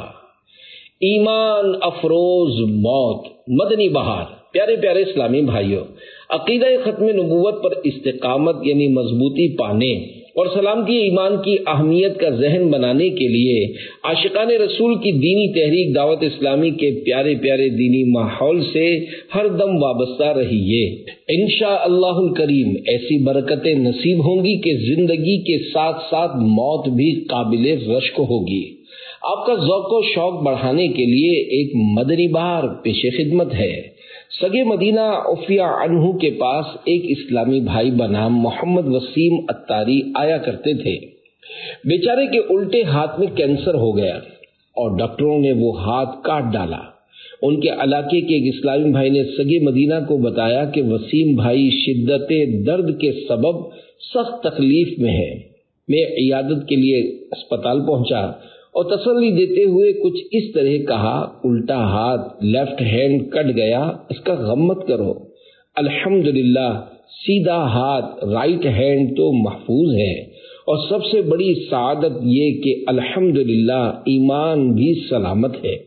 ایمان افروز موت، مدنی بہار۔ پیارے پیارے اسلامی بھائیوں، عقیدہ ختم نبوت پر استقامت یعنی مضبوطی پانے اور سلامتی ایمان کی اہمیت کا ذہن بنانے کے لیے عاشقان رسول کی دینی تحریک دعوت اسلامی کے پیارے پیارے دینی ماحول سے ہر دم وابستہ رہیے۔ انشاءاللہ الکریم ایسی برکتیں نصیب ہوں گی کہ زندگی کے ساتھ ساتھ موت بھی قابل رشک ہوگی۔ آپ کا ذوق و شوق بڑھانے کے لیے ایک مدنی بہار پیش خدمت ہے۔ سگے مدینہ عفیہ عنہ کے پاس ایک اسلامی بھائی بنام محمد وسیم اتاری آیا کرتے تھے۔ بیچارے کے الٹے ہاتھ میں کینسر ہو گیا اور ڈاکٹروں نے وہ ہاتھ کاٹ ڈالا۔ ان کے علاقے کے ایک اسلامی بھائی نے سگے مدینہ کو بتایا کہ وسیم بھائی شدت درد کے سبب سخت تکلیف میں ہے۔ میں عیادت کے لیے اسپتال پہنچا اور تسلی دیتے ہوئے کچھ اس طرح کہا، الٹا ہاتھ لیفٹ ہینڈ کٹ گیا، اس کا غم مت کرو، الحمدللہ سیدھا ہاتھ رائٹ ہینڈ تو محفوظ ہے، اور سب سے بڑی سعادت یہ کہ الحمدللہ ایمان بھی سلامت ہے۔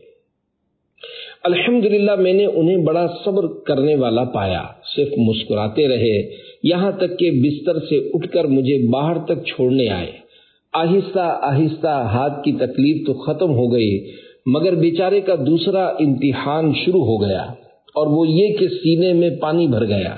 الحمدللہ میں نے انہیں بڑا صبر کرنے والا پایا، صرف مسکراتے رہے، یہاں تک کہ بستر سے اٹھ کر مجھے باہر تک چھوڑنے آئے۔ آہستہ آہستہ ہاتھ کی تکلیف تو ختم ہو گئی، مگر بیچارے کا دوسرا امتحان شروع ہو گیا، اور وہ یہ کہ سینے میں پانی بھر گیا۔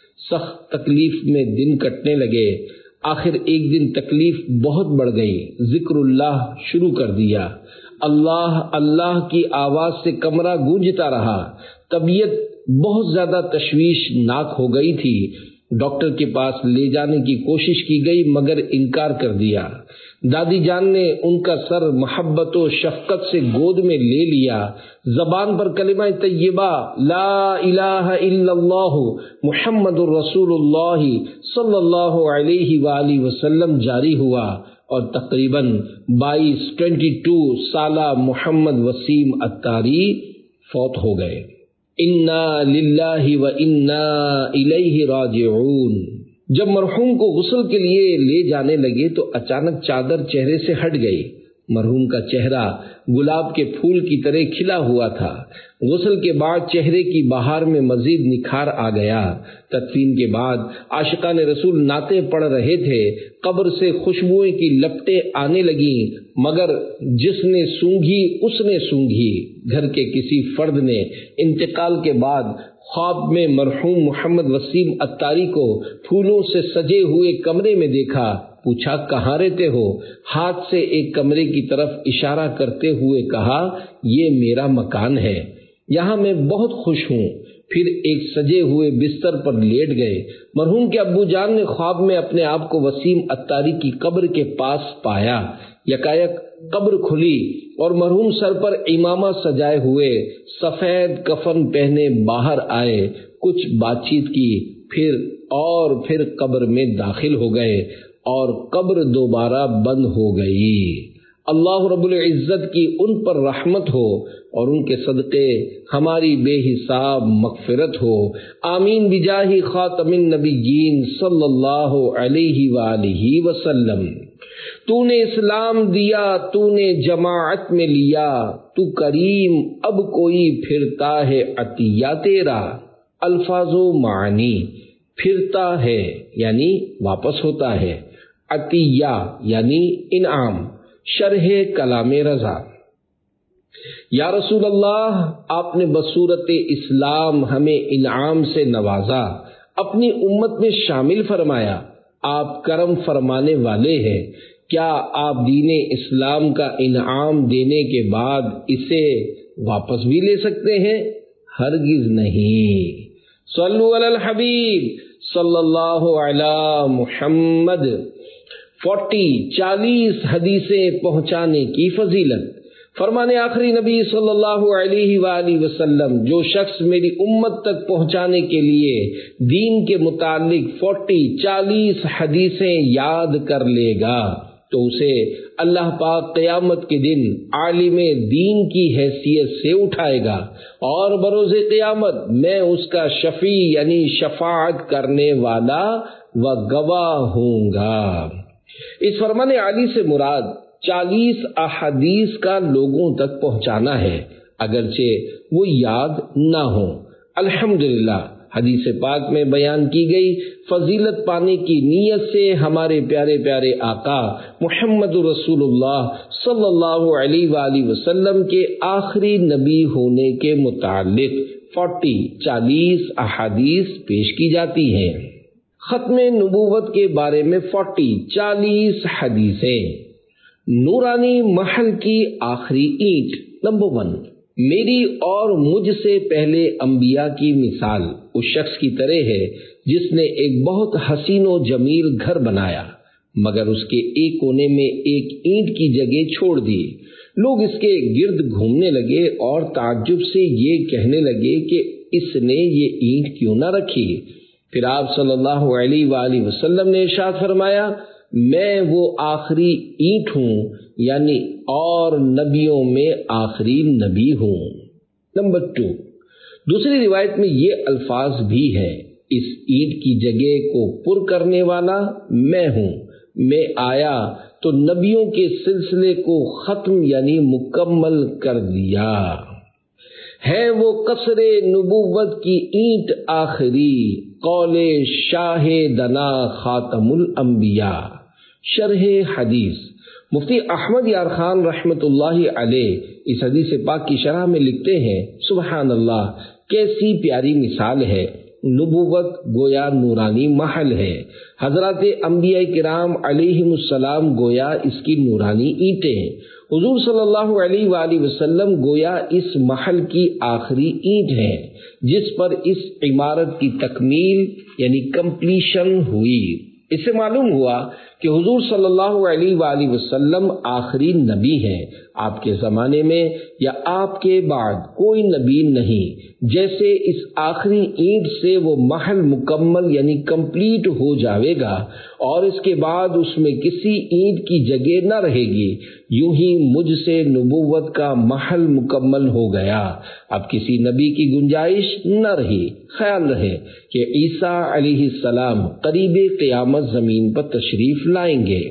سخت تکلیف میں دن کٹنے لگے۔ آخر ایک دن تکلیف بہت بڑھ گئی، ذکر اللہ شروع کر دیا، اللہ اللہ کی آواز سے کمرہ گونجتا رہا۔ طبیعت بہت زیادہ تشویش ناک ہو گئی تھی۔ ڈاکٹر کے پاس لے جانے کی کوشش کی گئی مگر انکار کر دیا۔ دادی جان نے ان کا سر محبت و شفقت سے گود میں لے لیا، زبان پر کلمہ طیبہ لا الہ الا اللہ محمد الرسول اللہ صلی اللہ علیہ وآلہ وسلم جاری ہوا، اور تقریباً بائیس ٹوینٹی ٹو سالہ محمد وسیم اتاری فوت ہو گئے۔ انا للہ و انا الیہ راجعون۔ جب مرحوم کو غسل کے لیے لے جانے لگے تو اچانک چادر چہرے سے ہٹ گئی۔ مرحوم کا چہرہ گلاب کے پھول کی طرح کھلا ہوا تھا۔ غسل کے بعد چہرے کی بہار میں مزید نکھار آ گیا۔ تدفین کے بعد عاشقان رسول نعتیں پڑھ رہے تھے، قبر سے خوشبوئیں کی لپٹیں آنے لگیں، مگر جس نے سونگھی اس نے سونگھی۔ گھر کے کسی فرد نے انتقال کے بعد خواب میں مرحوم محمد وسیم اتاری کو پھولوں سے سجے ہوئے کمرے میں دیکھا۔ پوچھا کہاں رہتے ہو؟ ہاتھ سے ایک کمرے کی طرف اشارہ کرتے ہوئے کہا یہ میرا مکان ہے، یہاں میں بہت خوش ہوں۔ پھر ایک سجے ہوئے بستر پر لیٹ گئے۔ مرحوم کے ابو جان نے خواب میں اپنے آپ کو وسیم اتاری کی قبر کے پاس پایا۔ یکایک قبر کھلی اور مرحوم سر پر امامہ سجائے ہوئے سفید کفن پہنے باہر آئے، کچھ بات چیت کی، پھر اور پھر قبر میں داخل ہو گئے اور قبر دوبارہ بند ہو گئی۔ اللہ رب العزت کی ان پر رحمت ہو اور ان کے صدقے ہماری بے حساب مغفرت ہو، آمین بجاہ خاتم النبیین صلی اللہ علیہ وآلہ وسلم۔ تو نے اسلام دیا، تو نے جماعت میں لیا، تو کریم اب کوئی پھرتا ہے عطیہ تیرا۔ الفاظ و معنی: پھرتا ہے یعنی واپس ہوتا ہے، عطیہ یعنی انعام۔ شرح کلام رضا: یا رسول اللہ، آپ نے بصورت اسلام ہمیں انعام سے نوازا، اپنی امت میں شامل فرمایا، آپ کرم فرمانے والے ہیں۔ کیا آپ دین اسلام کا انعام دینے کے بعد اسے واپس بھی لے سکتے ہیں؟ ہرگز نہیں۔ صلو علی الحبیب صلی اللہ علی محمد۔ فورٹی چالیس حدیثیں پہنچانے کی فضیلت۔ فرمانے آخری نبی صلی اللہ علیہ وآلہ وسلم، جو شخص میری امت تک پہنچانے کے لیے دین کے متعلق فورٹی چالیس حدیثیں یاد کر لے گا تو اسے اللہ پاک قیامت کے دن عالم دین کی حیثیت سے اٹھائے گا، اور بروز قیامت میں اس کا شفیع یعنی شفاعت کرنے والا و گواہ ہوں گا۔ اس فرمان عالی سے مراد چالیس احادیث کا لوگوں تک پہنچانا ہے، اگرچہ وہ یاد نہ ہو۔ الحمدللہ حدیث پاک میں بیان کی گئی فضیلت پانے کی نیت سے ہمارے پیارے پیارے آقا محمد رسول اللہ صلی اللہ علیہ وآلہ وسلم کے آخری نبی ہونے کے متعلق فورٹی چالیس احادیث پیش کی جاتی ہیں۔ ختم نبوت کے بارے میں فورٹی چالیس حدیثیں۔ نورانی محل کی آخری اینٹ۔ نمبر ون، میری اور مجھ سے پہلے انبیاء کی مثال اس شخص کی طرح ہے جس نے ایک بہت حسین و جمیل گھر بنایا، مگر اس کے ایک کونے میں ایک اینٹ کی جگہ چھوڑ دی۔ لوگ اس کے گرد گھومنے لگے اور تعجب سے یہ کہنے لگے کہ اس نے یہ اینٹ کیوں نہ رکھی۔ پھر آپ صلی اللہ علیہ وآلہ وسلم نے ارشاد فرمایا، میں وہ آخری اینٹ ہوں، یعنی اور نبیوں میں آخری نبی ہوں۔ نمبر ٹو، دوسری روایت میں یہ الفاظ بھی ہیں، اس اینٹ کی جگہ کو پر کرنے والا میں ہوں، میں آیا تو نبیوں کے سلسلے کو ختم یعنی مکمل کر دیا۔ ہے وہ قصر نبوت کی اینٹ آخری، قول شاہ دنا خاتم الانبیاء۔ شرح حدیث، مفتی احمد یار خان رحمت اللہ علیہ اس حدیث پاک کی شرح میں لکھتے ہیں، سبحان اللہ، کیسی پیاری مثال ہے۔ نبوت گویا نورانی محل ہے، حضرات انبیاء کرام علیہم السلام گویا اس کی نورانی اینٹیں، حضور صلی اللہ علیہ وآلہ وسلم گویا اس محل کی آخری اینٹ ہیں جس پر اس عمارت کی تکمیل یعنی کمپلیشن ہوئی۔ اس سے معلوم ہوا کہ حضور صلی اللہ علیہ وآلہ وسلم آخری نبی ہیں، آپ کے زمانے میں یا آپ کے بعد کوئی نبی نہیں۔ جیسے اس آخری اینٹ سے وہ محل مکمل یعنی کمپلیٹ ہو جاوے گا اور اس کے بعد اس میں کسی اینٹ کی جگہ نہ رہے گی، یوں ہی مجھ سے نبوت کا محل مکمل ہو گیا، اب کسی نبی کی گنجائش نہ رہی۔ خیال رہے کہ عیسیٰ علیہ السلام قریب قیامت زمین پر تشریف لائیں گے،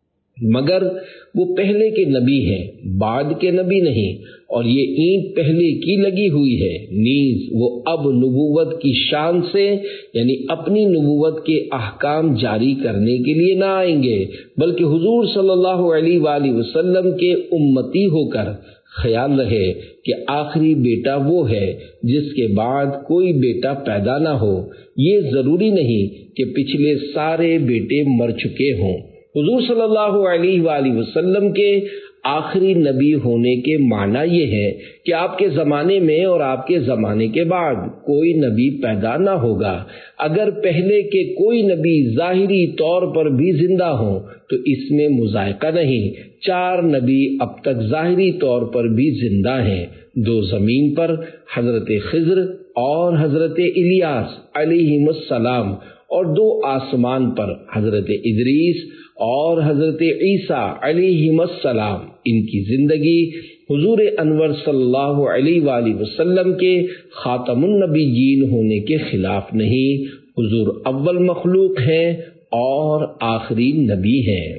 مگر وہ پہلے کے نبی ہیں، بعد کے نبی نہیں، اور یہ اینٹ پہلے کی لگی ہوئی ہے، نیز وہ اب نبوت کی شان سے یعنی اپنی نبوت کے احکام جاری کرنے کے لیے نہ آئیں گے، بلکہ حضور صلی اللہ علیہ وآلہ وسلم کے امتی ہو کر۔ خیال رہے کہ آخری بیٹا وہ ہے جس کے بعد کوئی بیٹا پیدا نہ ہو، یہ ضروری نہیں کہ پچھلے سارے بیٹے مر چکے ہوں۔ حضور صلی اللہ علیہ وآلہ وسلم کے آخری نبی ہونے کے معنی یہ ہے کہ آپ کے زمانے میں اور آپ کے زمانے کے بعد کوئی نبی پیدا نہ ہوگا۔ اگر پہلے کے کوئی نبی ظاہری طور پر بھی زندہ ہوں تو اس میں مذائقہ نہیں، چار نبی اب تک ظاہری طور پر بھی زندہ ہیں، دو زمین پر، حضرت خضر اور حضرت الیاس علیہم السلام، اور دو آسمان پر، حضرت ادریس اور حضرت عیسیٰ علیہم السلام۔ ان کی زندگی حضور انور صلی اللہ علیہ وآلہ وسلم کے خاتم النبیین ہونے کے خلاف نہیں، حضور اول مخلوق ہیں اور آخری نبی ہیں۔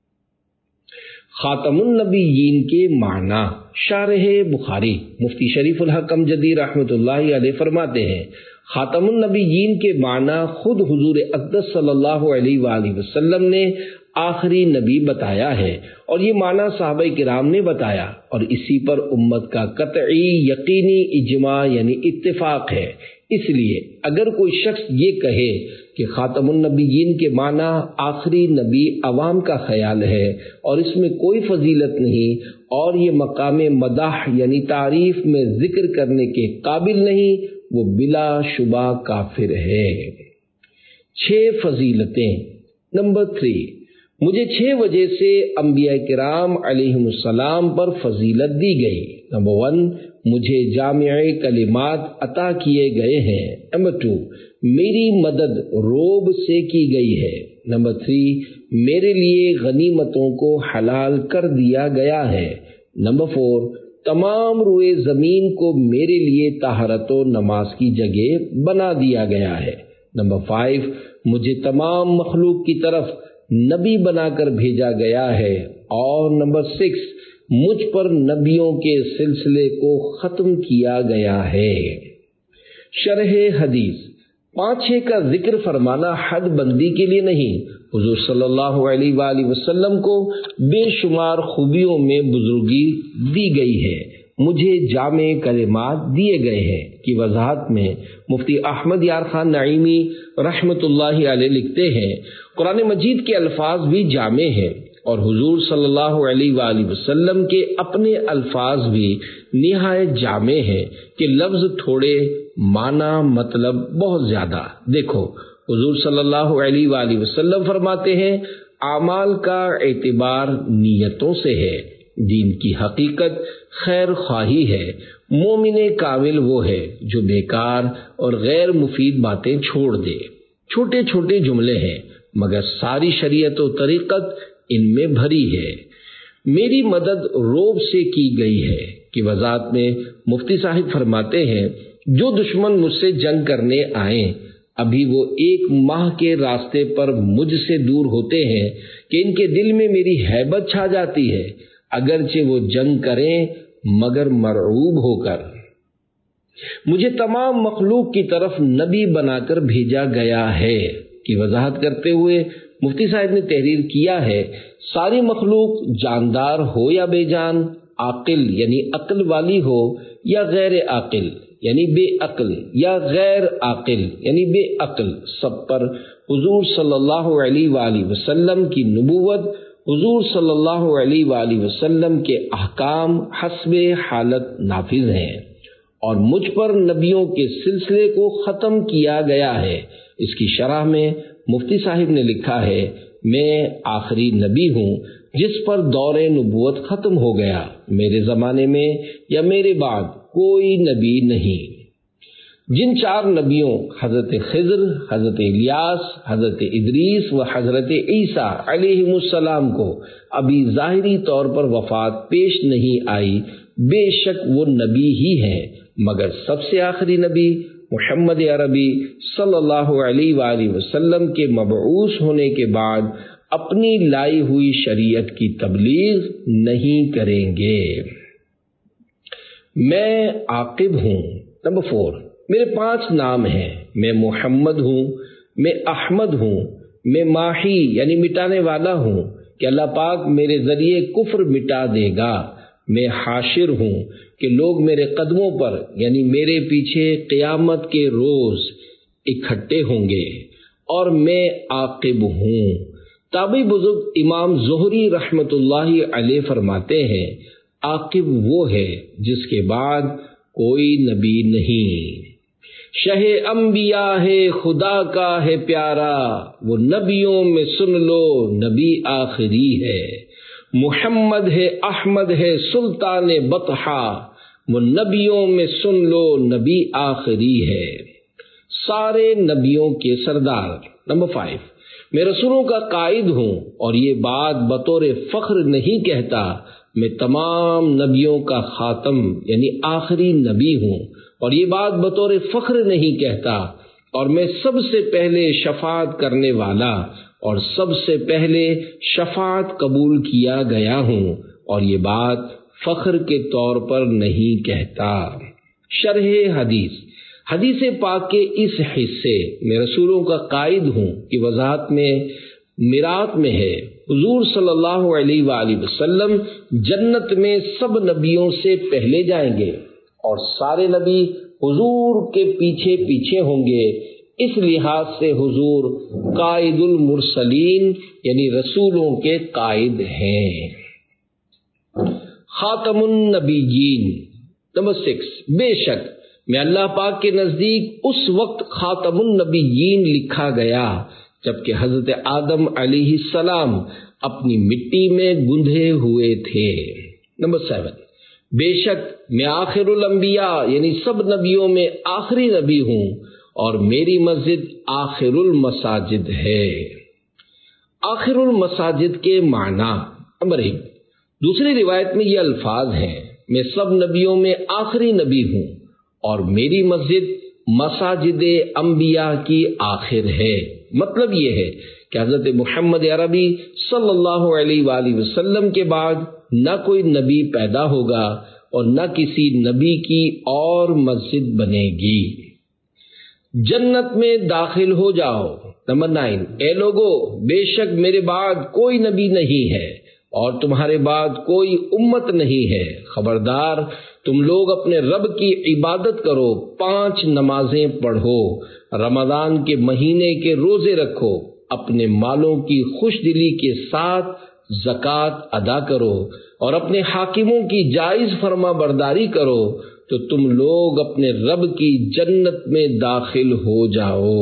خاتم النبیین کے معنی، شارح بخاری مفتی شریف الحق امجدی رحمۃ اللہ علیہ فرماتے ہیں، خاتم النبیین کے معنی خود حضور اقدس صلی اللہ علیہ وآلہ وسلم نے آخری نبی بتایا ہے، اور یہ معنی صحابہ کرام نے بتایا، اور اسی پر امت کا قطعی یقینی اجماع یعنی اتفاق ہے۔ اس لیے اگر کوئی شخص یہ کہے کہ خاتم النبیین کے معنی آخری نبی عوام کا خیال ہے اور اس میں کوئی فضیلت نہیں اور یہ مقام مدح یعنی تعریف میں ذکر کرنے کے قابل نہیں، وہ بلا شبہ کافر ہے۔ چھ فضیلتیں۔ نمبر تھری، مجھے چھ وجہ سے انبیاء کرام علیہم السلام پر فضیلت دی گئی۔ نمبر ون، مجھے جامع کلمات عطا کیے گئے ہیں۔ نمبر ٹو، میری مدد روب سے کی گئی ہے۔ نمبر تھری، میرے لیے غنیمتوں کو حلال کر دیا گیا ہے۔ نمبر فور، تمام روئے زمین کو میرے لیے طہارت و نماز کی جگہ بنا دیا گیا ہے۔ نمبر فائیو، مجھے تمام مخلوق کی طرف نبی بنا کر بھیجا گیا ہے، اور نمبر سکس مجھ پر نبیوں کے سلسلے کو ختم کیا گیا ہے۔ شرح حدیث، پانچ چھ کا ذکر فرمانا حد بندی کے لیے نہیں، حضور صلی اللہ علیہ وآلہ وسلم کو بے شمار خوبیوں میں بزرگی دی گئی ہے، مجھے جامع کلمات دیے گئے ہیں کی وضاحت میں مفتی احمد یار خان نعیمی رحمت اللہ علیہ لکھتے ہیں، قرآن مجید کے الفاظ بھی جامع ہیں اور حضور صلی اللہ علیہ وآلہ وسلم کے اپنے الفاظ بھی نہایت جامع ہیں کہ لفظ تھوڑے معنی مطلب بہت زیادہ۔ دیکھو حضور صلی اللہ علیہ وآلہ وسلم فرماتے ہیں اعمال کا اعتبار نیتوں سے ہے، دین کی حقیقت خیر خواہی ہے، مومن کامل وہ ہے جو بیکار اور غیر مفید باتیں چھوڑ دے۔ چھوٹے چھوٹے جملے ہیں مگر ساری شریعت و طریقت ان میں بھری ہے۔ میری مدد روب سے کی گئی ہے کہ وضاحت میں مفتی صاحب فرماتے ہیں جو دشمن مجھ سے جنگ کرنے آئیں ابھی وہ ایک ماہ کے راستے پر مجھ سے دور ہوتے ہیں کہ ان کے دل میں میری ہیبت چھا جاتی ہے، اگرچہ وہ جنگ کریں مگر مرعوب ہو کر۔ مجھے تمام مخلوق کی طرف نبی بنا کر بھیجا گیا ہے کی وضاحت کرتے ہوئے مفتی صاحب نے تحریر کیا ہے ساری مخلوق جاندار ہو یا بے جان، عاقل یعنی عقل والی ہو یا غیر عاقل یعنی بے عقل یا غیر عاقل یعنی بے عقل، سب پر حضور صلی اللہ علیہ وآلہ وسلم کی نبوت، حضور صلی اللہ علیہ وآلہ وسلم کے احکام حسب حالت نافذ ہیں اور مجھ پر نبیوں کے سلسلے کو ختم کیا گیا ہے۔ اس کی شرح میں مفتی صاحب نے لکھا ہے میں آخری نبی ہوں جس پر دور نبوت ختم ہو گیا، میرے زمانے میں یا میرے بعد کوئی نبی نہیں۔ جن چار نبیوں حضرت خضر، حضرت الیاس، حضرت ادریس و حضرت عیسیٰ علیہ السلام کو ابھی ظاہری طور پر وفات پیش نہیں آئی، بے شک وہ نبی ہی ہیں، مگر سب سے آخری نبی محمد عربی صلی اللہ علیہ وآلہ وسلم کے مبعوث ہونے کے بعد اپنی لائی ہوئی شریعت کی تبلیغ نہیں کریں گے۔ میں عاقب ہوں۔ نمبر فور، میرے پانچ نام ہیں، میں محمد ہوں، میں احمد ہوں، میں ماحی یعنی مٹانے والا ہوں کہ اللہ پاک میرے ذریعے کفر مٹا دے گا، میں حاشر ہوں کہ لوگ میرے قدموں پر یعنی میرے پیچھے قیامت کے روز اکٹھے ہوں گے، اور میں عاقب ہوں۔ تابعی بزرگ امام زہری رحمت اللہ علیہ فرماتے ہیں عاقب وہ ہے جس کے بعد کوئی نبی نہیں۔ شہ انبیاء ہے خدا کا ہے پیارا، وہ نبیوں میں سن لو نبی آخری ہے۔ محمد ہے احمد ہے سلطان بطحا، وہ نبیوں میں سن لو نبی آخری ہے۔ سارے نبیوں کے سردار۔ نمبر فائیو، میں رسولوں کا قائد ہوں اور یہ بات بطور فخر نہیں کہتا، میں تمام نبیوں کا خاتم یعنی آخری نبی ہوں اور یہ بات بطور فخر نہیں کہتا، اور میں سب سے پہلے شفاعت کرنے والا اور سب سے پہلے شفاعت قبول کیا گیا ہوں اور یہ بات فخر کے طور پر نہیں کہتا۔ شرح حدیث، حدیث پاک کے اس حصے میں رسولوں کا قائد ہوں کی وضاحت میں میرات میں ہے حضور صلی اللہ علیہ وآلہ وسلم جنت میں سب نبیوں سے پہلے جائیں گے اور سارے نبی حضور کے پیچھے پیچھے ہوں گے، اس لحاظ سے حضور قائد المرسلین یعنی رسولوں کے قائد ہیں۔ خاتم النبیین۔ نمبر سکس، بے شک میں اللہ پاک کے نزدیک اس وقت خاتم النبیین لکھا گیا جبکہ حضرت آدم علیہ السلام اپنی مٹی میں گندھے ہوئے تھے۔ نمبر سیون، بے شک میں آخر الانبیاء یعنی سب نبیوں میں آخری نبی ہوں اور میری مسجد آخر المساجد ہے۔ آخر المساجد کے معنی۔ نمبر ایک، دوسری روایت میں یہ الفاظ ہیں میں سب نبیوں میں آخری نبی ہوں اور میری مسجد مساجد انبیاء کی آخر ہے۔ مطلب یہ ہے کہ حضرت محمد عربی صلی اللہ علیہ وآلہ وسلم کے بعد نہ کوئی نبی پیدا ہوگا اور نہ کسی نبی کی اور مسجد بنے گی۔ جنت میں داخل ہو جاؤ۔ نمبر نائن، اے لوگو، بے شک میرے بعد کوئی نبی نہیں ہے اور تمہارے بعد کوئی امت نہیں ہے، خبردار تم لوگ اپنے رب کی عبادت کرو، پانچ نمازیں پڑھو، رمضان کے مہینے کے روزے رکھو، اپنے مالوں کی خوش دلی کے ساتھ زکوٰۃ ادا کرو اور اپنے حاکموں کی جائز فرما برداری کرو تو تم لوگ اپنے رب کی جنت میں داخل ہو جاؤ۔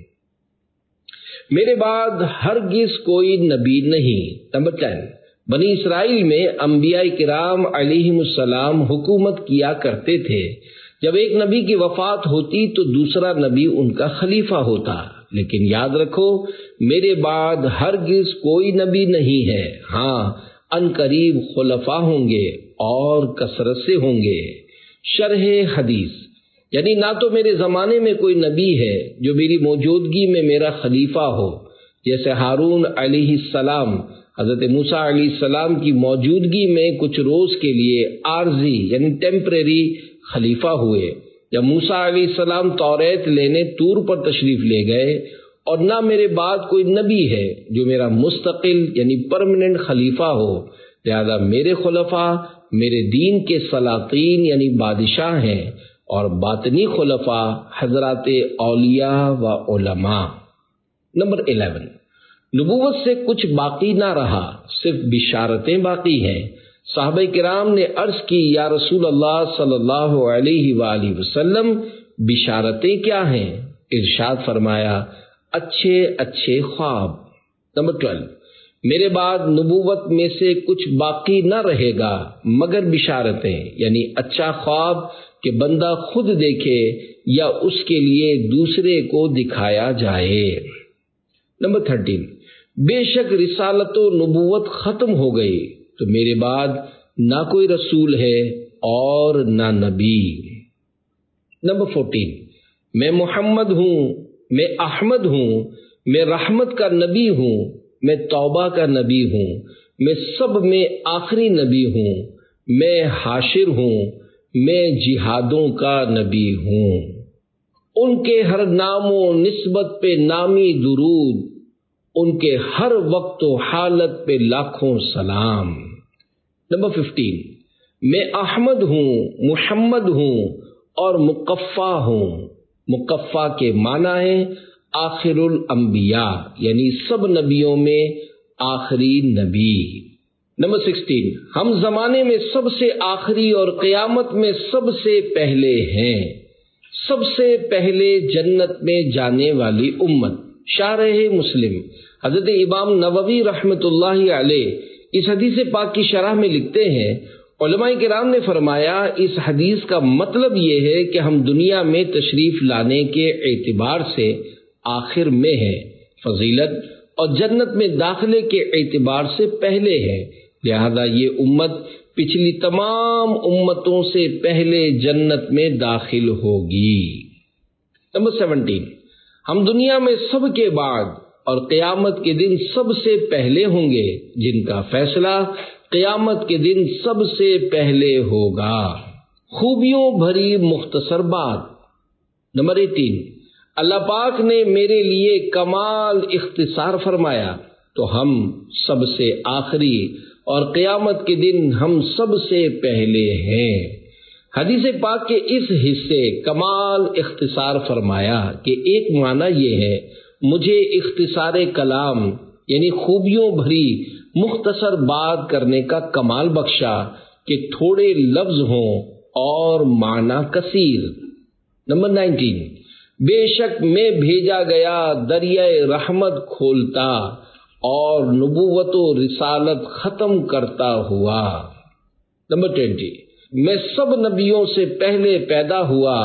میرے بعد ہرگز کوئی نبی نہیں۔ نمبر ٹین، بنی اسرائیل میں انبیاء کرام علیہم السلام حکومت کیا کرتے تھے۔ جب ایک نبی کی وفات ہوتی تو دوسرا نبی ان کا خلیفہ ہوتا، لیکن یاد رکھو میرے بعد ہرگز کوئی نبی نہیں ہے، ہاں ان قریب خلفاء ہوں گے اور کثرت سے ہوں گے۔ شرح حدیث، یعنی نہ تو میرے زمانے میں کوئی نبی ہے جو میری موجودگی میں میرا خلیفہ ہو، جیسے ہارون علیہ السلام حضرت موسیٰ علیہ السلام کی موجودگی میں کچھ روز کے لیے عارضی یعنی ٹیمپریری خلیفہ ہوئے، جب موسیٰ علیہ السلام توریت لینے طور پر تشریف لے گئے، اور نہ میرے بعد کوئی نبی ہے جو میرا مستقل یعنی پرماننٹ خلیفہ ہو، لہذا میرے خلفاء میرے دین کے سلاطین یعنی بادشاہ ہیں اور باطنی خلفاء حضرات اولیاء و علماء۔ نمبر الیون، نبوت سے کچھ باقی نہ رہا، صرف بشارتیں باقی ہیں۔ صحابہ کرام نے عرض کی، یا رسول اللہ صلی اللہ علیہ وآلہ وسلم بشارتیں کیا ہیں؟ ارشاد فرمایا، اچھے اچھے خواب۔ نمبر ٹویلو، میرے بعد نبوت میں سے کچھ باقی نہ رہے گا مگر بشارتیں، یعنی اچھا خواب کہ بندہ خود دیکھے یا اس کے لیے دوسرے کو دکھایا جائے۔ نمبر تھرٹین، بے شک رسالت و نبوت ختم ہو گئی تو میرے بعد نہ کوئی رسول ہے اور نہ نبی۔ نمبر فورٹین، میں محمد ہوں، میں احمد ہوں، میں رحمت کا نبی ہوں، میں توبہ کا نبی ہوں، میں سب میں آخری نبی ہوں، میں حاشر ہوں، میں جہادوں کا نبی ہوں۔ ان کے ہر نام و نسبت پہ نامی درود، ان کے ہر وقت و حالت پہ لاکھوں سلام۔ نمبر ففٹین، میں احمد ہوں، محمد ہوں اور مقفع ہوں۔ مقفع کے معنی ہے آخر الانبیاء، یعنی سب نبیوں میں آخری نبی۔ نمبر سکسٹین، ہم زمانے میں سب سے آخری اور قیامت میں سب سے پہلے ہیں، سب سے پہلے جنت میں جانے والی امت۔ شارح مسلم حضرت امام نووی رحمۃ اللہ علیہ اس حدیث پاک کی شرح میں لکھتے ہیں، علماء کرام نے فرمایا اس حدیث کا مطلب یہ ہے کہ ہم دنیا میں تشریف لانے کے اعتبار سے آخر میں ہیں، فضیلت اور جنت میں داخلے کے اعتبار سے پہلے ہے، لہذا یہ امت پچھلی تمام امتوں سے پہلے جنت میں داخل ہوگی۔ نمبر سیونٹین، ہم دنیا میں سب کے بعد اور قیامت کے دن سب سے پہلے ہوں گے، جن کا فیصلہ قیامت کے دن سب سے پہلے ہوگا۔ خوبیوں بھری مختصر بات۔ نمبر ایٹین، اللہ پاک نے میرے لیے کمال اختصار فرمایا تو ہم سب سے آخری اور قیامت کے دن ہم سب سے پہلے ہیں۔ حدیث پاک کے اس حصے کمال اختصار فرمایا کہ ایک معنی یہ ہے، مجھے اختصار کلام یعنی خوبیوں بھری مختصر بات کرنے کا کمال بخشا کہ تھوڑے لفظ ہوں اور معنی کثیر۔ نمبر نائنٹین، بے شک میں بھیجا گیا دریائے رحمت کھولتا اور نبوت و رسالت ختم کرتا ہوا۔ نمبر ٹوینٹی، میں سب نبیوں سے پہلے پیدا ہوا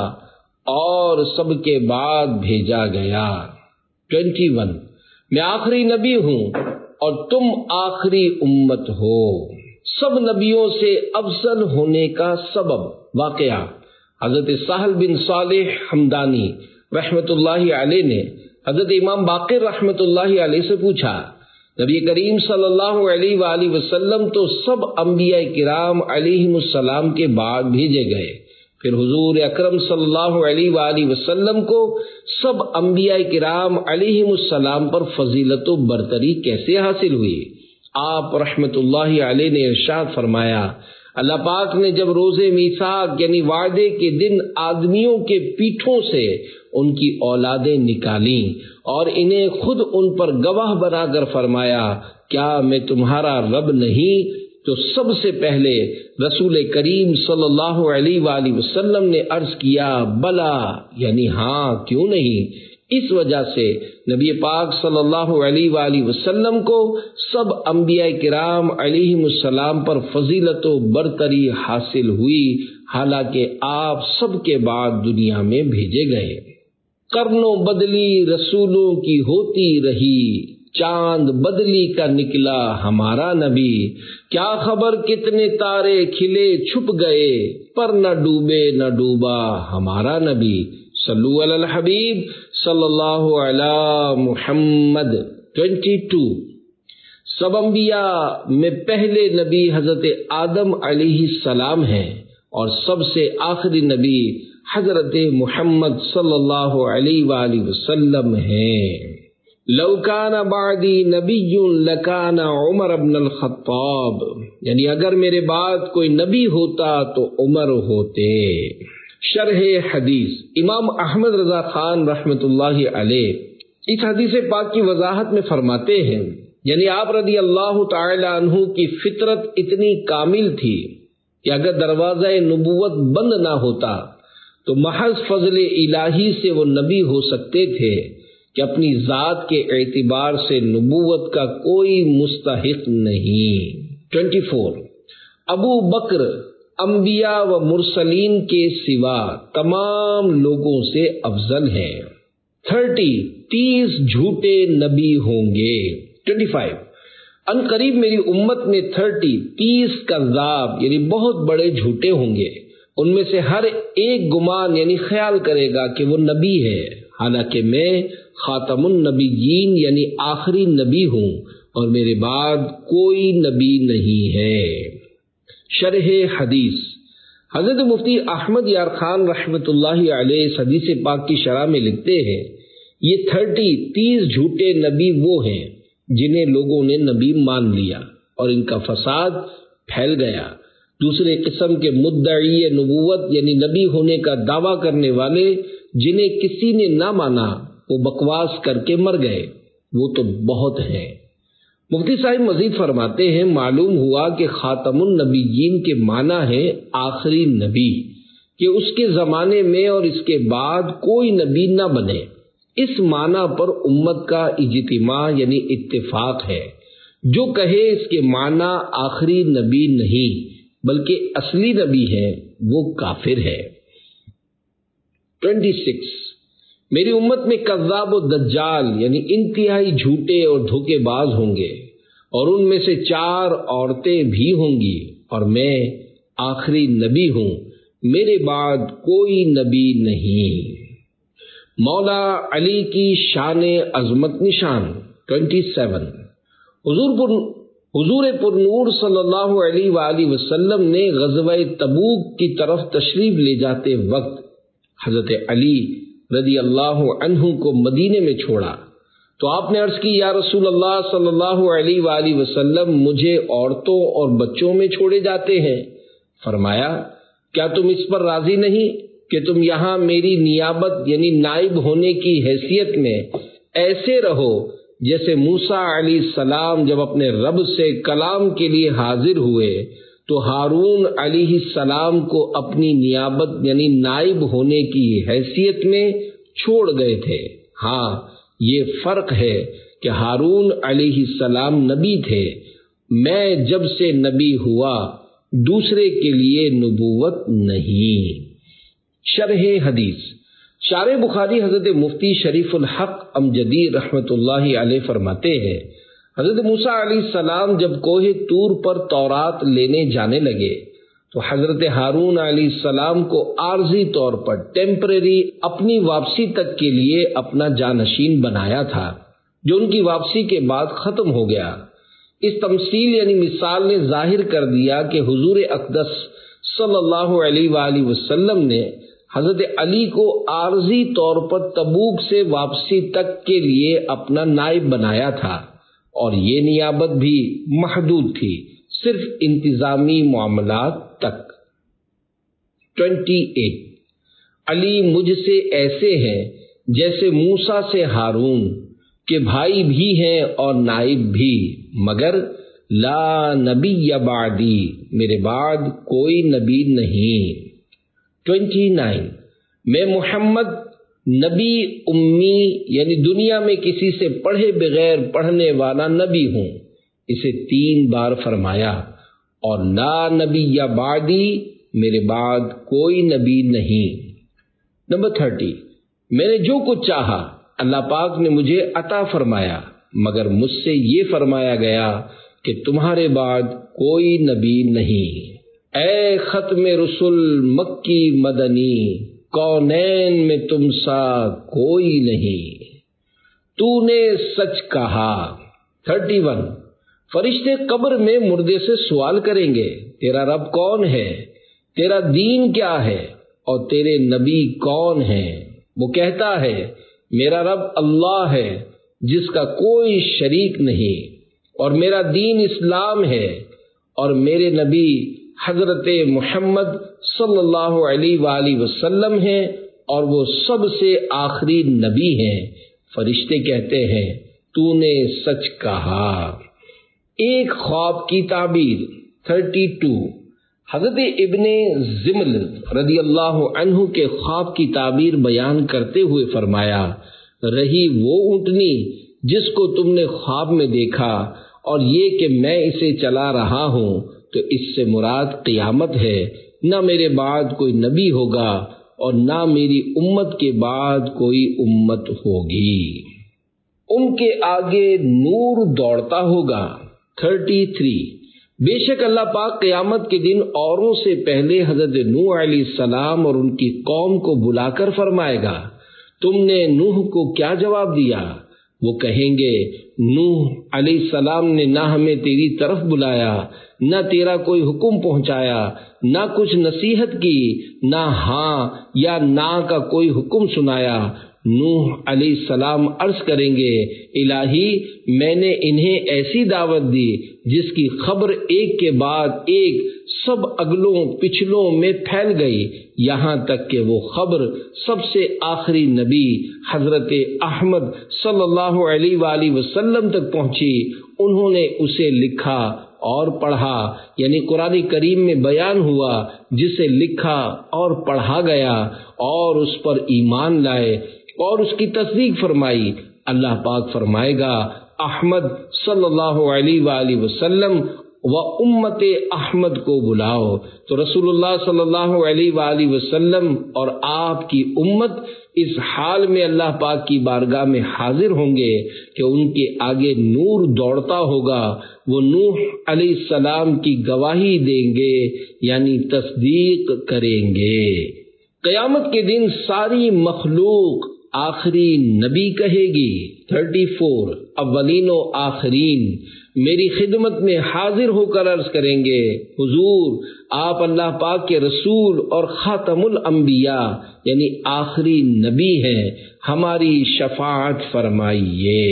اور سب کے بعد بھیجا گیا۔ ٹوینٹی ون، میں آخری نبی ہوں اور تم آخری امت ہو۔ سب نبیوں سے افضل ہونے کا سبب۔ واقعہ، حضرت سہل بن صالح حمدانی رحمت اللہ علیہ نے حضرت امام باقر رحمۃ اللہ علیہ سے پوچھا، نبی کریم صلی اللہ علیہ وآلہ وسلم تو سب انبیاء کرام علیہم السلام کے بعد بھیجے گئے، پھر حضور اکرم صلی اللہ علیہ وآلہ وسلم کو سب انبیاء کرام علیہم السلام پر فضیلت و برتری کیسے حاصل ہوئی؟ آپ رحمت اللہ علیہ نے ارشاد فرمایا، اللہ پاک نے جب روز میثاق یعنی وعدے کے دن آدمیوں کے پیٹھوں سے ان کی اولادیں نکالیں اور انہیں خود ان پر گواہ بنا کر فرمایا، کیا میں تمہارا رب نہیں؟ تو سب سے پہلے رسول کریم صلی اللہ علیہ وآلہ وسلم نے عرض کیا، بلا، یعنی ہاں، کیوں نہیں؟ اس وجہ سے نبی پاک صلی اللہ علیہ وآلہ وسلم کو سب انبیاء کرام علیہم السلام پر فضیلت و برتری حاصل ہوئی، حالانکہ آپ سب کے بعد دنیا میں بھیجے گئے۔ قرنوں بدلی رسولوں کی ہوتی رہی، چاند بدلی کا نکلا ہمارا نبی، کیا خبر کتنے تارے کھلے چھپ گئے، پر نہ ڈوبے نہ ڈوبا ہمارا نبی۔ صلو علی الحبیب صلی اللہ علی محمد۔ بائیس سب انبیاء میں پہلے نبی حضرت آدم علیہ السلام ہیں اور سب سے آخری نبی حضرت محمد صلی اللہ علیہ وآلہ وسلم ہیں۔ لو کان بعدی نبی لکان عمر بن الخطاب، یعنی اگر میرے بعد کوئی نبی ہوتا تو عمر ہوتے۔ شرح حدیث، امام احمد رضا خان رحمۃ اللہ علیہ اس حدیث پاک کی وضاحت میں فرماتے ہیں، یعنی آپ رضی اللہ تعالی عنہ کی فطرت اتنی کامل تھی کہ اگر دروازہ نبوت بند نہ ہوتا تو محض فضل الہی سے وہ نبی ہو سکتے تھے کہ اپنی ذات کے اعتبار سے نبوت کا کوئی مستحق نہیں۔ چوبیس ابو بکر انبیاء و مرسلین کے سوا تمام لوگوں سے افضل ہیں۔ تیس تیس جھوٹے نبی ہوں گے۔ پچیس ان قریب میری امت میں تیس تیس کذاب یعنی بہت بڑے جھوٹے ہوں گے، ان میں سے ہر ایک گمان یعنی خیال کرے گا کہ وہ نبی ہے، حالانکہ میں خاتم النبیین یعنی آخری نبی ہوں اور میرے بعد کوئی نبی نہیں ہے۔ شرح حدیث، حضرت مفتی احمد یار خان رحمۃ اللہ علیہ اس حدیث پاک کی شرح میں لکھتے ہیں، یہ تیس تیس جھوٹے نبی وہ ہیں جنہیں لوگوں نے نبی مان لیا اور ان کا فساد پھیل گیا۔ دوسرے قسم کے مدعی نبوت یعنی نبی ہونے کا دعویٰ کرنے والے جنہیں کسی نے نہ مانا وہ بکواس کر کے مر گئے، وہ تو بہت ہیں۔ مفتی صاحب مزید فرماتے ہیں، معلوم ہوا کہ خاتم النبیین کے معنی ہے آخری نبی، کہ اس کے زمانے میں اور اس کے بعد کوئی نبی نہ بنے۔ اس معنی پر امت کا اجتماع یعنی اتفاق ہے۔ جو کہے اس کے معنی آخری نبی نہیں بلکہ اصلی نبی ہے وہ کافر ہے۔ چھبیس میری امت میں کذاب و دجال یعنی انتہائی جھوٹے اور دھوکے باز ہوں گے، اور ان میں سے چار عورتیں بھی ہوں گی، اور میں آخری نبی ہوں، میرے بعد کوئی نبی نہیں۔ مولا علی کی شان عظمت نشان۔ سینتیس حضور پر حضور پر نور صلی اللہ علیہ وآلہ وسلم نے غزوہ تبوک کی طرف تشریف لے جاتے وقت حضرت علی رضی اللہ عنہ کو مدینے میں چھوڑا تو آپ نے عرض کی، یا رسول اللہ صلی اللہ علیہ وآلہ وسلم، مجھے عورتوں اور بچوں میں چھوڑے جاتے ہیں۔ فرمایا، کیا تم اس پر راضی نہیں کہ تم یہاں میری نیابت یعنی نائب ہونے کی حیثیت میں ایسے رہو جیسے موسیٰ علیہ السلام جب اپنے رب سے کلام کے لیے حاضر ہوئے تو ہارون علیہ السلام کو اپنی نیابت یعنی نائب ہونے کی حیثیت میں چھوڑ گئے تھے۔ ہاں، یہ فرق ہے کہ ہارون علیہ السلام نبی تھے، میں جب سے نبی ہوا دوسرے کے لیے نبوت نہیں۔ شرح حدیث، شارح بخاری حضرت مفتی شریف الحق امجدی رحمۃ اللہ علیہ فرماتے ہیں، حضرت موسیٰ علیہ السلام جب کوہ طور پر تورات لینے جانے لگے تو حضرت ہارون علیہ السلام کو عارضی طور پر ٹیمپریری اپنی واپسی تک کے لیے اپنا جانشین بنایا تھا، جو ان کی واپسی کے بعد ختم ہو گیا۔ اس تمثیل یعنی مثال نے ظاہر کر دیا کہ حضور اقدس صلی اللہ علیہ وآلہ وسلم نے حضرت علی کو عارضی طور پر تبوک سے واپسی تک کے لیے اپنا نائب بنایا تھا، اور یہ نیابت بھی محدود تھی، صرف انتظامی معاملات تک۔ اٹھائیس علی مجھ سے ایسے ہیں جیسے موسیٰ سے ہارون، کہ بھائی بھی ہیں اور نائب بھی، مگر لا نبی بعدی، میرے بعد کوئی نبی نہیں۔ انیس میں محمد نبی امی یعنی دنیا میں کسی سے پڑھے بغیر پڑھنے والا نبی ہوں، اسے تین بار فرمایا، اور لا نبی یا بعدی، میرے بعد کوئی نبی نہیں۔ نمبر تھرٹی میں نے جو کچھ چاہا اللہ پاک نے مجھے عطا فرمایا، مگر مجھ سے یہ فرمایا گیا کہ تمہارے بعد کوئی نبی نہیں۔ اے ختم رسل مکی مدنی، کونین میں تم سا کوئی نہیں، تو نے سچ کہا۔ تھرٹی ون فرشتے قبر میں مردے سے سوال کریں گے، تیرا رب کون ہے، تیرا دین کیا ہے، اور تیرے نبی کون ہیں؟ وہ کہتا ہے میرا رب اللہ ہے جس کا کوئی شریک نہیں، اور میرا دین اسلام ہے، اور میرے نبی حضرت محمد صلی اللہ علیہ وآلہ وسلم ہیں، اور وہ سب سے آخری نبی ہیں۔ فرشتے کہتے ہیں تو نے سچ کہا۔ ایک خواب کی تعبیر۔ تھرٹی ٹو حضرت ابن زمل رضی اللہ عنہ کے خواب کی تعبیر بیان کرتے ہوئے فرمایا، رہی وہ اونٹنی جس کو تم نے خواب میں دیکھا، اور یہ کہ میں اسے چلا رہا ہوں، تو اس سے مراد قیامت ہے، نہ میرے بعد کوئی نبی ہوگا اور نہ میری امت کے بعد کوئی امت ہوگی، ان کے آگے نور دوڑتا ہوگا۔ تھرٹی تھری بے شک اللہ پاک قیامت کے دن اوروں سے پہلے حضرت نوح علیہ السلام اور ان کی قوم کو بلا کر فرمائے گا، تم نے نوح کو کیا جواب دیا؟ وہ کہیں گے نوح علیہ السلام نے نہ ہمیں تیری طرف بلایا، نہ تیرا کوئی حکم پہنچایا، نہ کچھ نصیحت کی، نہ ہاں یا نہ کا کوئی حکم سنایا۔ نوح علیہ السلام عرض کریں گے الہی میں نے انہیں ایسی دعوت دی جس کی خبر ایک کے بعد ایک سب اگلوں پچھلوں میں پھیل گئی، یہاں تک کہ وہ خبر سب سے آخری نبی حضرت احمد صلی اللہ علیہ وآلہ وسلم تک پہنچی۔ انہوں نے اسے لکھا اور پڑھا، یعنی قرآن کریم میں بیان ہوا جسے لکھا اور پڑھا گیا، اور اس پر ایمان لائے اور اس کی تصدیق فرمائی۔ اللہ پاک فرمائے گا احمد صلی اللہ علیہ وآلہ وسلم و امت احمد کو بلاؤ، تو رسول اللہ صلی اللہ علیہ وآلہ وسلم اور آپ کی امت اس حال میں اللہ پاک کی بارگاہ میں حاضر ہوں گے کہ ان کے آگے نور دوڑتا ہوگا، وہ نوح علیہ السلام کی گواہی دیں گے، یعنی تصدیق کریں گے۔ قیامت کے دن ساری مخلوق آخری نبی کہے گی۔ تھرٹی فور اولین و آخرین میری خدمت میں حاضر ہو کر عرض کریں گے حضور آپ اللہ پاک کے رسول اور خاتم الانبیاء یعنی آخری نبی ہیں، ہماری شفاعت فرمائیے۔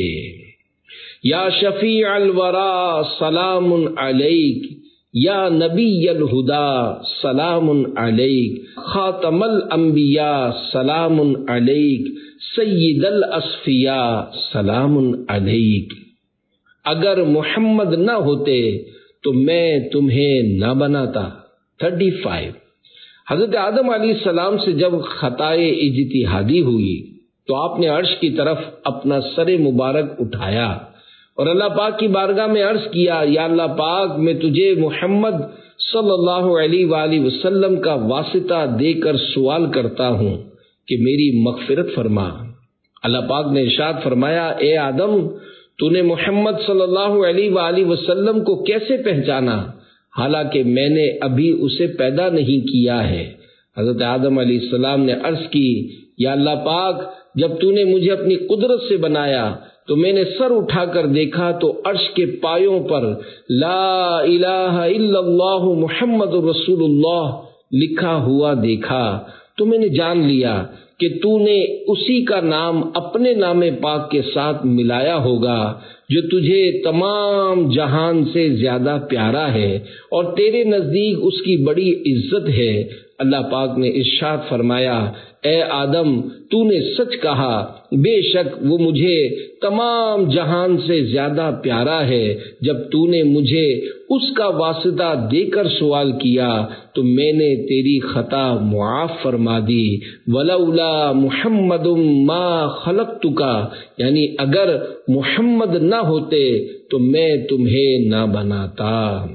یا شفیع الورا سلام علیک، یا نبی الہدا سلام علیک، خاتم الانبیاء سلام علیک، سید الاصفیاء سلام علیک۔ اگر محمد نہ ہوتے تو میں تمہیں نہ بناتا۔ تھرٹی فائیو حضرت آدم علیہ السلام سے جب خطائے اجتہادی ہوئی تو آپ نے عرش کی طرف اپنا سر مبارک اٹھایا اور اللہ پاک کی بارگاہ میں عرض کیا، یا اللہ پاک میں تجھے محمد صلی اللہ علیہ وآلہ وسلم کا واسطہ دے کر سوال کرتا ہوں کہ میری مغفرت فرما۔ اللہ پاک نے ارشاد فرمایا، اے آدم تو نے محمد صلی اللہ علیہ وآلہ وسلم کو کیسے پہچانا؟ حالانکہ میں نے ابھی اسے پیدا نہیں کیا ہے۔ حضرت آدم علیہ السلام نے عرض کی، یا اللہ پاک، جب تو نے مجھے اپنی قدرت سے بنایا تو میں نے سر اٹھا کر دیکھا تو عرش کے پایوں پر لا الہ الا اللہ محمد رسول اللہ لکھا ہوا دیکھا، تو میں نے جان لیا کہ تو نے اسی کا نام اپنے نام پاک کے ساتھ ملایا ہوگا جو تجھے تمام جہان سے زیادہ پیارا ہے اور تیرے نزدیک اس کی بڑی عزت ہے۔ اللہ پاک نے ارشاد فرمایا، اے آدم، تو نے سچ کہا، بے شک وہ مجھے تمام جہان سے زیادہ پیارا ہے۔ جب تو نے مجھے اس کا واسطہ دے کر سوال کیا تو میں نے تیری خطا معاف فرما دی۔ ولولا محمد ما خلقتک، یعنی اگر محمد نہ ہوتے تو میں تمہیں نہ بناتا۔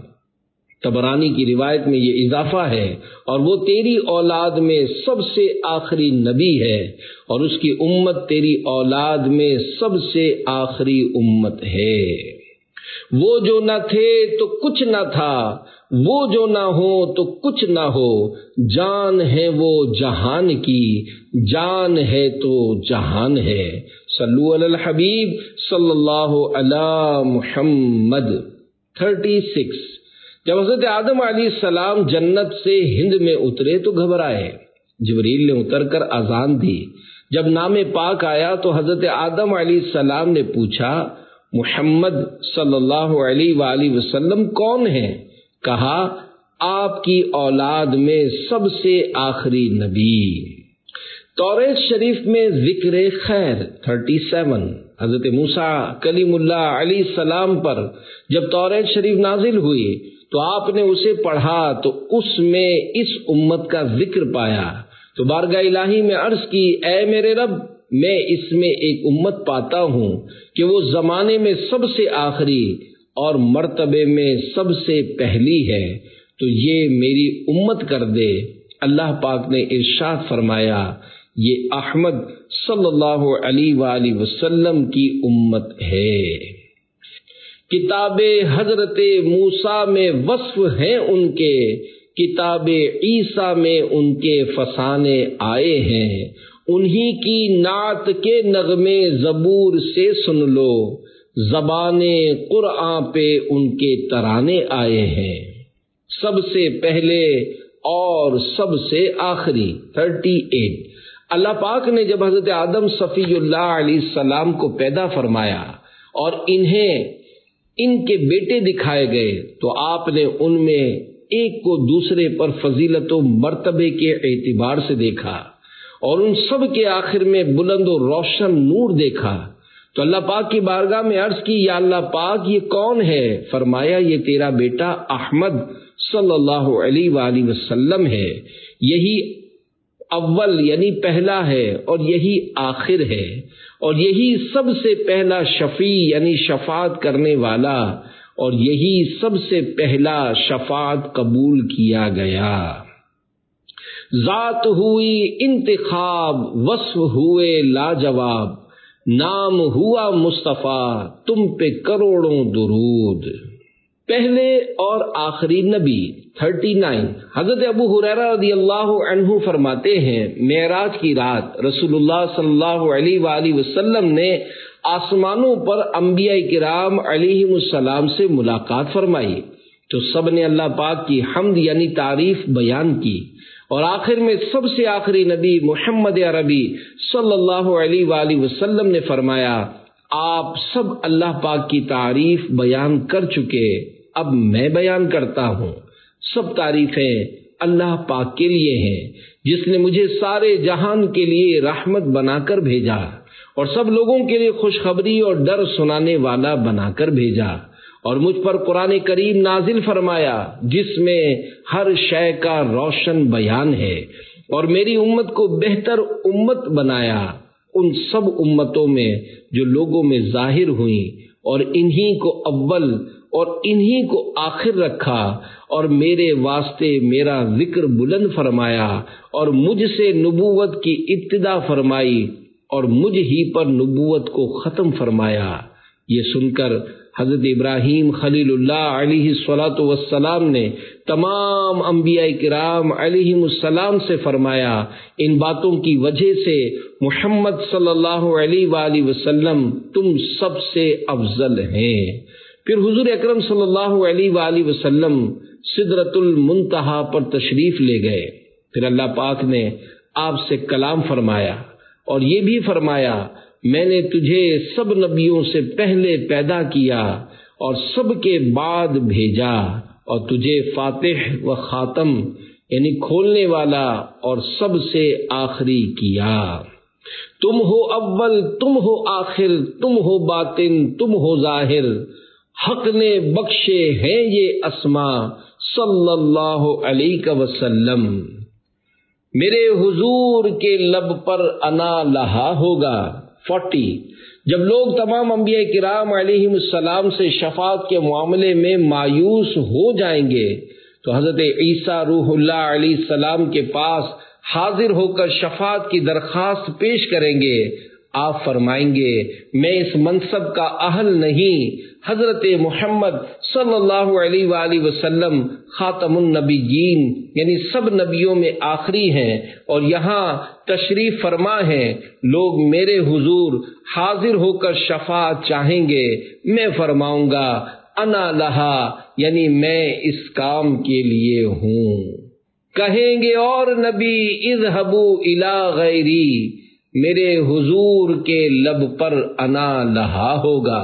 طبرانی کی روایت میں یہ اضافہ ہے، اور وہ تیری اولاد میں سب سے آخری نبی ہے اور اس کی امت تیری اولاد میں سب سے آخری امت ہے۔ وہ جو نہ تھے تو کچھ نہ تھا، وہ جو نہ ہو تو کچھ نہ ہو، جان ہے وہ جہان کی، جان ہے تو جہان ہے۔ صلو علی الحبیب صلی اللہ علی محمد۔ چھتیس، جب حضرت آدم علیہ السلام جنت سے ہند میں اترے تو گھبرائے۔ جبریل نے اتر کر اذان دی۔ جب نام پاک آیا تو حضرت آدم علیہ السلام نے پوچھا، محمد صلی اللہ علیہ وآلہ وسلم کون ہیں؟ کہا، آپ کی اولاد میں سب سے آخری نبی۔ توریت شریف میں ذکر خیر سینتیس، حضرت موسیٰ کلیم اللہ علیہ السلام پر جب توریت شریف نازل ہوئی تو آپ نے اسے پڑھا تو اس میں اس امت کا ذکر پایا، تو بارگاہ الہی میں عرض کی، اے میرے رب، میں اس میں ایک امت پاتا ہوں کہ وہ زمانے میں سب سے آخری اور مرتبے میں سب سے پہلی ہے، تو یہ میری امت کر دے۔ اللہ پاک نے ارشاد فرمایا، یہ احمد صلی اللہ علیہ وآلہ وسلم کی امت ہے۔ کتاب حضرت موسیٰ میں وصف ہیں ان کے، کتاب عیسیٰ میں ان کے فسانے آئے ہیں، انہی کی نعت کے نغمے زبور سے سن لو، زبان قرآن پہ ان کے ترانے آئے ہیں۔ سب سے پہلے اور سب سے آخری۔ اڑتیس، اللہ پاک نے جب حضرت آدم صفی اللہ علیہ السلام کو پیدا فرمایا اور انہیں ان کے بیٹے دکھائے گئے تو آپ نے ان میں ایک کو دوسرے پر فضیلت و مرتبے کے اعتبار سے دیکھا اور ان سب کے آخر میں بلند و روشن نور دیکھا، تو اللہ پاک کی بارگاہ میں عرض کی، یا اللہ پاک، یہ کون ہے؟ فرمایا، یہ تیرا بیٹا احمد صلی اللہ علیہ وآلہ وسلم ہے، یہی اول یعنی پہلا ہے اور یہی آخر ہے، اور یہی سب سے پہلا شفیع یعنی شفاعت کرنے والا، اور یہی سب سے پہلا شفاعت قبول کیا گیا۔ ذات ہوئی انتخاب، وصف ہوئے لاجواب، نام ہوا مصطفیٰ، تم پہ کروڑوں درود۔ پہلے اور آخری نبی۔ انتیس، حضرت ابو ہریرہ رضی اللہ عنہ فرماتے ہیں، معراج کی رات رسول اللہ صلی اللہ علیہ وآلہ وسلم نے آسمانوں پر انبیاء کرام علیہم السلام سے ملاقات فرمائی، تو سب نے اللہ پاک کی حمد یعنی تعریف بیان کی، اور آخر میں سب سے آخری نبی محمد عربی صلی اللہ علیہ وآلہ وسلم نے فرمایا، آپ سب اللہ پاک کی تعریف بیان کر چکے، اب میں بیان کرتا ہوں۔ سب تعریفیں اللہ پاک کے لیے ہیں جس نے مجھے سارے جہان کے لیے رحمت بنا کر بھیجا اور سب لوگوں کے لیے خوشخبری اور ڈر سنانے والا بنا کر بھیجا، اور مجھ پر قرآن کریم نازل فرمایا جس میں ہر شے کا روشن بیان ہے، اور میری امت کو بہتر امت بنایا ان سب امتوں میں جو لوگوں میں ظاہر ہوئیں، اور انہی کو اول اور انہی کو آخر رکھا، اور میرے واسطے میرا ذکر بلند فرمایا، اور مجھ سے نبوت کی ابتدا فرمائی، اور مجھ ہی پر نبوت کو ختم فرمایا۔ یہ سن کر حضرت ابراہیم خلیل اللہ علیہ الصلاۃ والسلام نے تمام انبیاء کرام علیہم السلام سے فرمایا، ان باتوں کی وجہ سے محمد صلی اللہ علیہ وآلہ وسلم تم سب سے افضل ہیں۔ پھر حضور اکرم صلی اللہ علیہ وآلہ وسلم سدرۃ المنتہا پر تشریف لے گئے۔ پھر اللہ پاک نے آپ سے کلام فرمایا اور یہ بھی فرمایا، میں نے تجھے سب نبیوں سے پہلے پیدا کیا اور سب کے بعد بھیجا اور تجھے فاتح و خاتم یعنی کھولنے والا اور سب سے آخری کیا۔ تم ہو اول، تم ہو آخر، تم ہو باطن، تم ہو ظاہر، حق نے بخشے ہیں یہ اسماء صلی اللہ علیہ وسلم۔ میرے حضور کے لب پر انا لہا ہوگا۔ فورٹی جب لوگ تمام انبیاء کرام علیہم السلام سے شفاعت کے معاملے میں مایوس ہو جائیں گے تو حضرت عیسیٰ روح اللہ علیہ السلام کے پاس حاضر ہو کر شفاعت کی درخواست پیش کریں گے۔ آپ فرمائیں گے، میں اس منصب کا اہل نہیں۔ حضرت محمد صلی اللہ علیہ وآلہ وسلم خاتم النبیین یعنی سب نبیوں میں آخری ہیں اور یہاں تشریف فرما ہیں۔ لوگ میرے حضور حاضر ہو کر شفاعت چاہیں گے، میں فرماؤں گا انا لہا یعنی میں اس کام کے لیے ہوں۔ کہیں گے اور نبی اذهبوا الی غیری، میرے حضور کے لب پر انا لہا ہوگا۔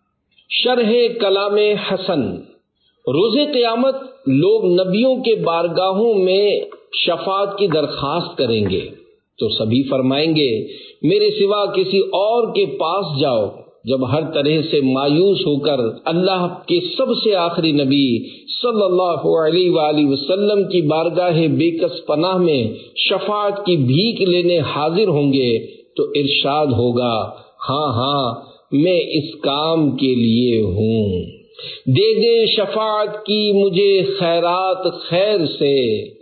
شرح کلام حسن، روز قیامت لوگ نبیوں کے بارگاہوں میں شفاعت کی درخواست کریں گے تو سبھی فرمائیں گے میرے سوا کسی اور کے پاس جاؤ۔ جب ہر طرح سے مایوس ہو کر اللہ کے سب سے آخری نبی صلی اللہ علیہ وآلہ وسلم کی بارگاہ بے کس پناہ میں شفاعت کی بھیک لینے حاضر ہوں گے تو ارشاد ہوگا، ہاں ہاں میں اس کام کے لیے ہوں، دے دے شفاعت کی مجھے خیرات خیر سے،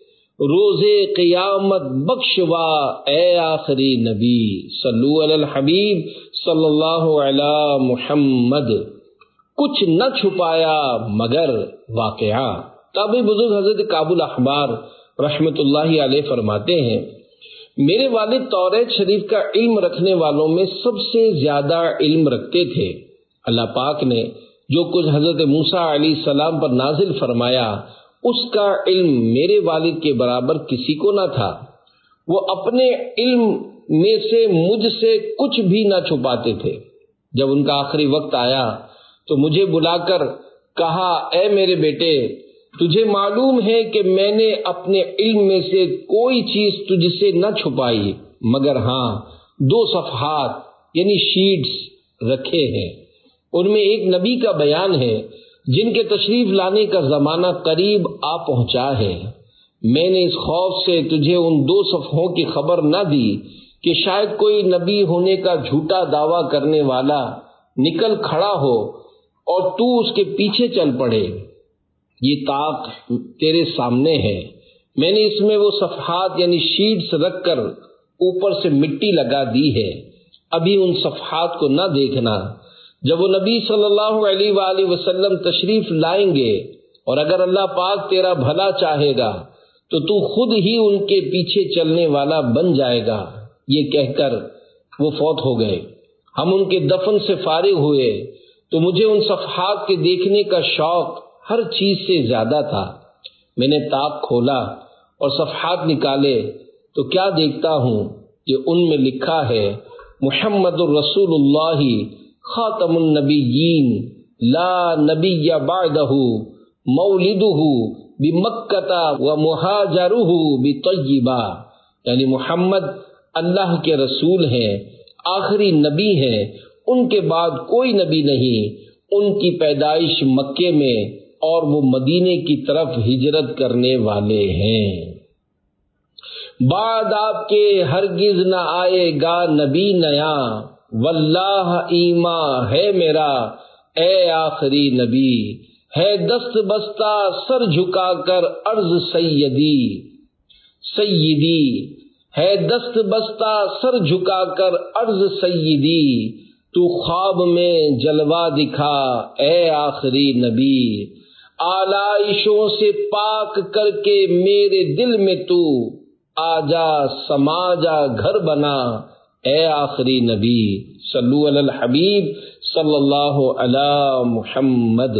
روز قیامت بخشوا اے آخری نبی، صلو علی الحبیب صلی اللہ علی محمد۔ کچھ نہ چھپایا مگر واقعہ۔ تابعی بزرگ حضرت کعب الاحبار رحمۃ اللہ علیہ فرماتے ہیں، میرے والد توریت شریف کا علم رکھنے والوں میں سب سے زیادہ علم رکھتے تھے۔ اللہ پاک نے جو کچھ حضرت موسیٰ علیہ السلام پر نازل فرمایا اس کا علم میرے والد کے برابر کسی کو نہ تھا۔ وہ اپنے علم میں سے مجھ سے کچھ بھی نہ چھپاتے تھے۔ جب ان کا آخری وقت آیا تو مجھے بلا کر کہا، اے میرے بیٹے، تجھے معلوم ہے کہ میں نے اپنے علم میں سے کوئی چیز تجھ سے نہ چھپائی مگر ہاں دو صفحات یعنی شیٹس رکھے ہیں، ان میں ایک نبی کا بیان ہے جن کے تشریف لانے کا زمانہ قریب آ پہنچا ہے۔ میں نے اس خوف سے تجھے ان دو صفحوں کی خبر نہ دی کہ شاید کوئی نبی ہونے کا جھوٹا دعویٰ کرنے والا نکل کھڑا ہو اور تو اس کے پیچھے چل پڑے۔ یہ طاق تیرے سامنے ہے۔ میں نے اس میں وہ صفحات یعنی شیٹس رکھ کر اوپر سے مٹی لگا دی ہے، ابھی ان صفحات کو نہ دیکھنا۔ جب وہ نبی صلی اللہ علیہ وآلہ وسلم تشریف لائیں گے اور اگر اللہ پاک تیرا بھلا چاہے گا تو تو خود ہی ان کے پیچھے چلنے والا بن جائے گا۔ یہ کہہ کر وہ فوت ہو گئے۔ ہم ان کے دفن سے فارغ ہوئے تو مجھے ان صفحات کے دیکھنے کا شوق ہر چیز سے زیادہ تھا۔ میں نے طاق کھولا اور صفحات نکالے تو کیا دیکھتا ہوں کہ ان میں لکھا ہے، محمد الرسول اللہ خاتم النبیین لا نبی بعدہ مولدہ بمکہ و مہاجرہ بطیبہ، یعنی محمد اللہ کے رسول ہیں، آخری نبی ہیں، ان کے بعد کوئی نبی نہیں، ان کی پیدائش مکے میں اور وہ مدینے کی طرف ہجرت کرنے والے ہیں۔ بعد آپ کے ہرگز نہ آئے گا نبی نیا، واللہ ایمان ہے میرا اے آخری نبی، ہے دست بستہ سر جھکا کر عرض سیدی، سیدی ہے دست بستہ سر جھکا کر عرض سیدی، تو خواب میں جلوہ دکھا اے آخری نبی، آلائشوں سے پاک کر کے میرے دل میں تو آجا سما جا گھر بنا اے آخری نبی۔ صلو علی الحبیب صلی اللہ علی محمد۔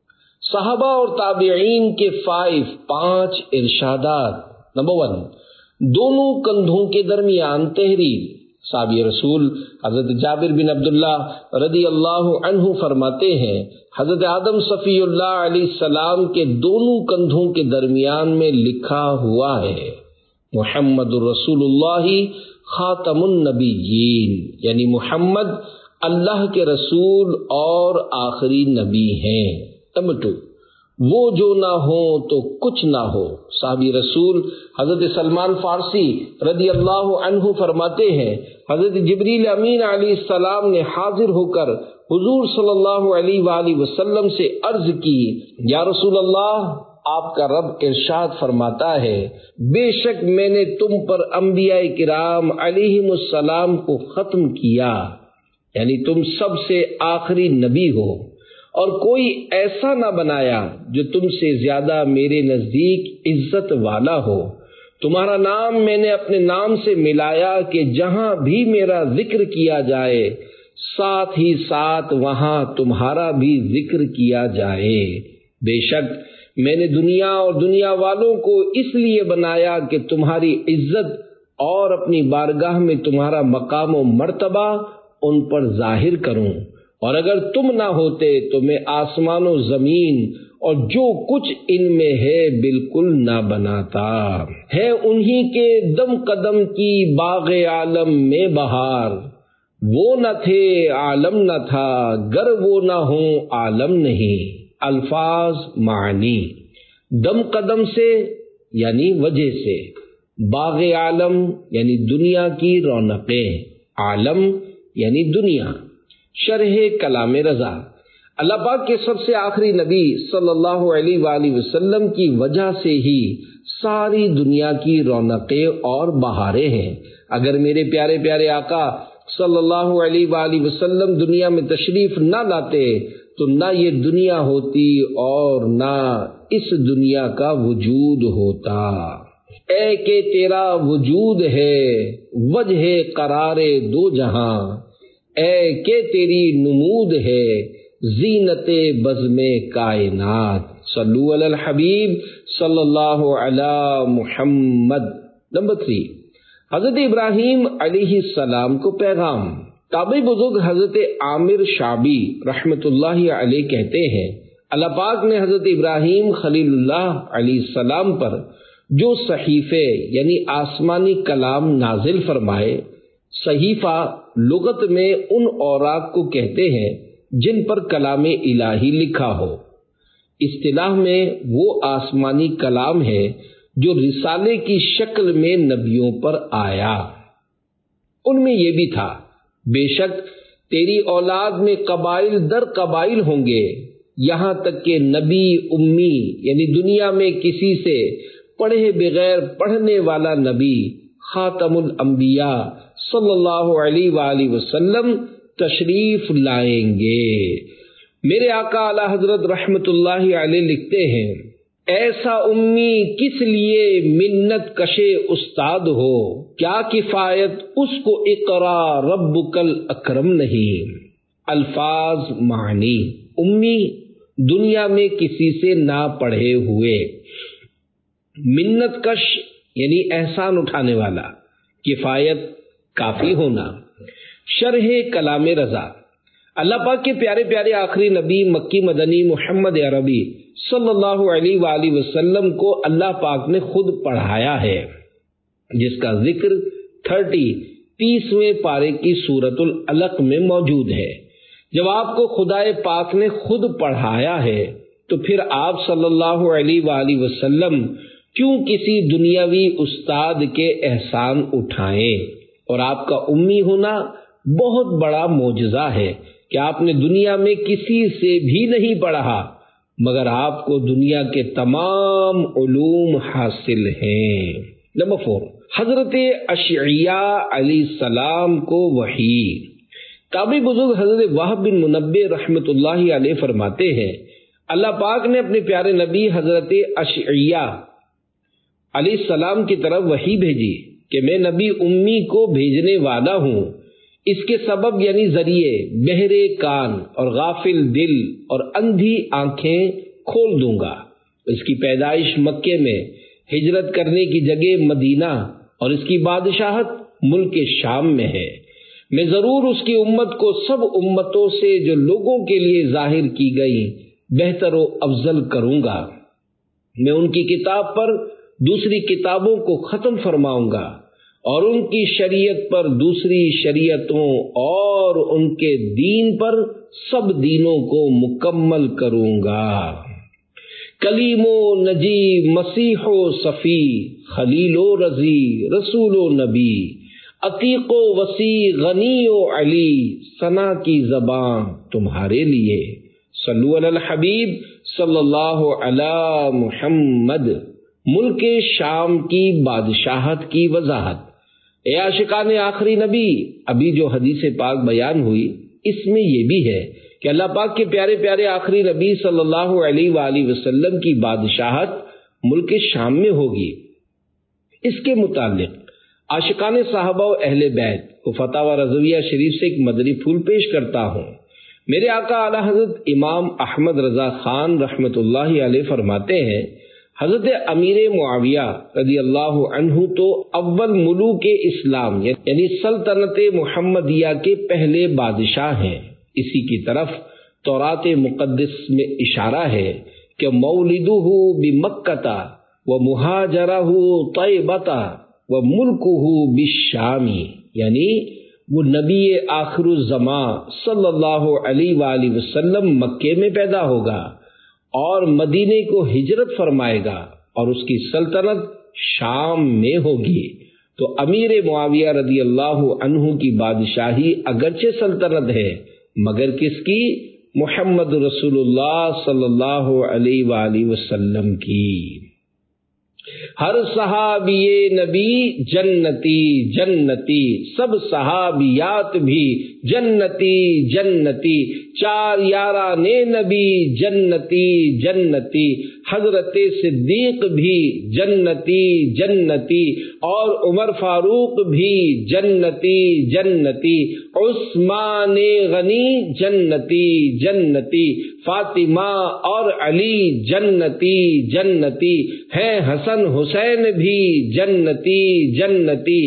صحابہ اور تابعین کے فائیو پانچ ارشادات۔ نمبر ون، دونوں کندھوں کے درمیان تحریر۔ صحابی رسول حضرت جابر بن عبداللہ رضی اللہ عنہ فرماتے ہیں، حضرت آدم صفی اللہ علیہ السلام کے دونوں کندھوں کے درمیان میں لکھا ہوا ہے محمد رسول اللہ خاتم النبیین، یعنی محمد اللہ کے رسول اور آخری نبی ہیں۔ نمبر ٹو، وہ جو نہ ہو تو کچھ نہ ہو۔ صحابی رسول حضرت سلمان فارسی رضی اللہ عنہ فرماتے ہیں، حضرت جبریل امین علیہ السلام نے حاضر ہو کر حضور صلی اللہ علیہ وآلہ وسلم سے عرض کی، یا رسول اللہ، آپ کا رب ارشاد فرماتا ہے، بے شک میں نے تم پر انبیاء کرام علیہم السلام کو ختم کیا، یعنی تم سب سے آخری نبی ہو، اور کوئی ایسا نہ بنایا جو تم سے زیادہ میرے نزدیک عزت والا ہو۔ تمہارا نام میں نے اپنے نام سے ملایا کہ جہاں بھی میرا ذکر کیا جائے ساتھ ہی ساتھ وہاں تمہارا بھی ذکر کیا جائے۔ بے شک میں نے دنیا اور دنیا والوں کو اس لیے بنایا کہ تمہاری عزت اور اپنی بارگاہ میں تمہارا مقام و مرتبہ ان پر ظاہر کروں، اور اگر تم نہ ہوتے تو میں آسمان و زمین اور جو کچھ ان میں ہے بالکل نہ بناتا۔ ہے انہی کے دم قدم کی باغ عالم میں بہار، وہ نہ تھے عالم نہ تھا، گر وہ نہ ہوں عالم نہیں۔ الفاظ معنی، دم قدم سے یعنی وجہ سے، باغ عالم یعنی دنیا کی رونقیں، عالم یعنی دنیا۔ شرح کلام رضا، اللہ پاک کے سب سے آخری نبی صلی اللہ علیہ وآلہ وسلم کی وجہ سے ہی ساری دنیا کی رونقیں اور بہاریں ہیں۔ اگر میرے پیارے پیارے آقا صلی اللہ علیہ وآلہ وسلم دنیا میں تشریف نہ لاتے تو نہ یہ دنیا ہوتی اور نہ اس دنیا کا وجود ہوتا۔ اے کہ تیرا وجود ہے وجہ قرار دو جہاں، اے کہ تیری نمود ہے زینت بزم کائنات۔ صلو علی الحبیب صلی اللہ علی محمد۔ نمبر تھری، حضرت ابراہیم علیہ السلام کو پیغام۔ تابعی بزرگ حضرت عامر شعبی رحمت اللہ علیہ کہتے ہیں، اللہ پاک نے حضرت ابراہیم خلیل اللہ علیہ السلام پر جو صحیفے یعنی آسمانی کلام نازل فرمائے، صحیفہ لغت میں ان اوراق کو کہتے ہیں جن پر کلام الہی لکھا ہو۔ اصطلاح میں وہ آسمانی کلام ہے جو رسالے کی شکل میں نبیوں پر آیا۔ ان میں یہ بھی تھا، بے شک تیری اولاد میں قبائل در قبائل ہوں گے، یہاں تک کہ نبی امی یعنی دنیا میں کسی سے پڑھے بغیر پڑھنے والا نبی خاتم الانبیاء صلی اللہ علیہ وآلہ وسلم تشریف لائیں گے۔ میرے آقا اعلی حضرت رحمت اللہ علیہ لکھتے ہیں، ایسا امی کس لیے منت کشے استاد ہو، کیا کفایت اس کو اقرا ربک الاکرم نہیں۔ الفاظ معنی، امی دنیا میں کسی سے نہ پڑھے ہوئے، منت کش یعنی احسان اٹھانے والا، کفایت کافی ہونا۔ شرح کلام رضا، اللہ پاک کے پیارے پیارے آخری نبی مکی مدنی محمد عربی صلی اللہ علیہ وآلہ وسلم کو اللہ پاک نے خود پڑھایا ہے، جس کا ذکر تھرٹی تیسویں پارے کی سورۃ العلق میں موجود ہے۔ جب آپ کو خدائے پاک نے خود پڑھایا ہے تو پھر آپ صلی اللہ علیہ وآلہ وسلم کیوں کسی دنیاوی استاد کے احسان اٹھائیں؟ اور آپ کا امی ہونا بہت بڑا معجزہ ہے کہ آپ نے دنیا میں کسی سے بھی نہیں پڑھا، مگر آپ کو دنیا کے تمام علوم حاصل ہیں۔ نمبر فور، حضرت اشعیاء علیہ السلام کو وحی۔ کعبی بزرگ حضرت وہب بن منبہ رحمۃ اللہ علیہ فرماتے ہیں اللہ پاک نے اپنے پیارے نبی حضرت اشعیہ علیہ السلام کی طرف وحی بھیجی کہ میں نبی امی کو بھیجنے والا ہوں، اس کے سبب یعنی ذریعے بہرے کان اور غافل دل اور اندھی آنکھیں کھول دوں گا۔ اس کی پیدائش مکے میں، ہجرت کرنے کی جگہ مدینہ اور اس کی بادشاہت ملک شام میں ہے۔ میں ضرور اس کی امت کو سب امتوں سے جو لوگوں کے لیے ظاہر کی گئی بہتر و افضل کروں گا۔ میں ان کی کتاب پر دوسری کتابوں کو ختم فرماؤں گا اور ان کی شریعت پر دوسری شریعتوں اور ان کے دین پر سب دینوں کو مکمل کروں گا۔ کلیم و نجی مسیح و صفی، خلیل و رضی رسول و نبی، عتیق و وسیع غنی و علی، ثنا کی زبان تمہارے لیے۔ صلو علی الحبیب صلی اللہ علی محمد۔ ملک شام کی بادشاہت کی وضاحت۔ اے عاشقان آخری نبی، ابھی جو حدیث پاک بیان ہوئی اس میں یہ بھی ہے کہ اللہ پاک کے پیارے پیارے آخری نبی صلی اللہ علیہ وآلہ وسلم کی بادشاہت ملک شام میں ہوگی۔ اس کے متعلق عاشقان صحابہ و اہل بیت کو فتاوی رضویہ شریف سے ایک مدنی پھول پیش کرتا ہوں۔ میرے آقا اعلیٰ حضرت امام احمد رضا خان رحمۃ اللہ علیہ فرماتے ہیں حضرت امیر معاویہ رضی اللہ عنہ تو اول ملوک اسلام یعنی سلطنت محمدیہ کے پہلے بادشاہ ہیں۔ اسی کی طرف تورات مقدس میں اشارہ ہے کہ مولدہ بمکہ و مہاجرہ طیبہ و ملکہ بالشام، یعنی وہ نبی آخر الزمان صلی اللہ علیہ وآلہ وسلم مکے میں پیدا ہوگا اور مدینے کو ہجرت فرمائے گا اور اس کی سلطنت شام میں ہوگی۔ تو امیر معاویہ رضی اللہ عنہ کی بادشاہی اگرچہ سلطنت ہے مگر کس کی؟ محمد رسول اللہ صلی اللہ علیہ وآلہ وسلم کی۔ ہر صحابی نبی جنتی جنتی، سب صحابیات بھی جنتی جنتی، چار یاران نبی جنتی جنتی، حضرت صدیق بھی جنتی جنتی اور عمر فاروق بھی جنتی جنتی، عثمان غنی جنتی جنتی، فاطمہ اور علی جنتی جنتی ہیں، حسن حسین بھی جنتی جنتی،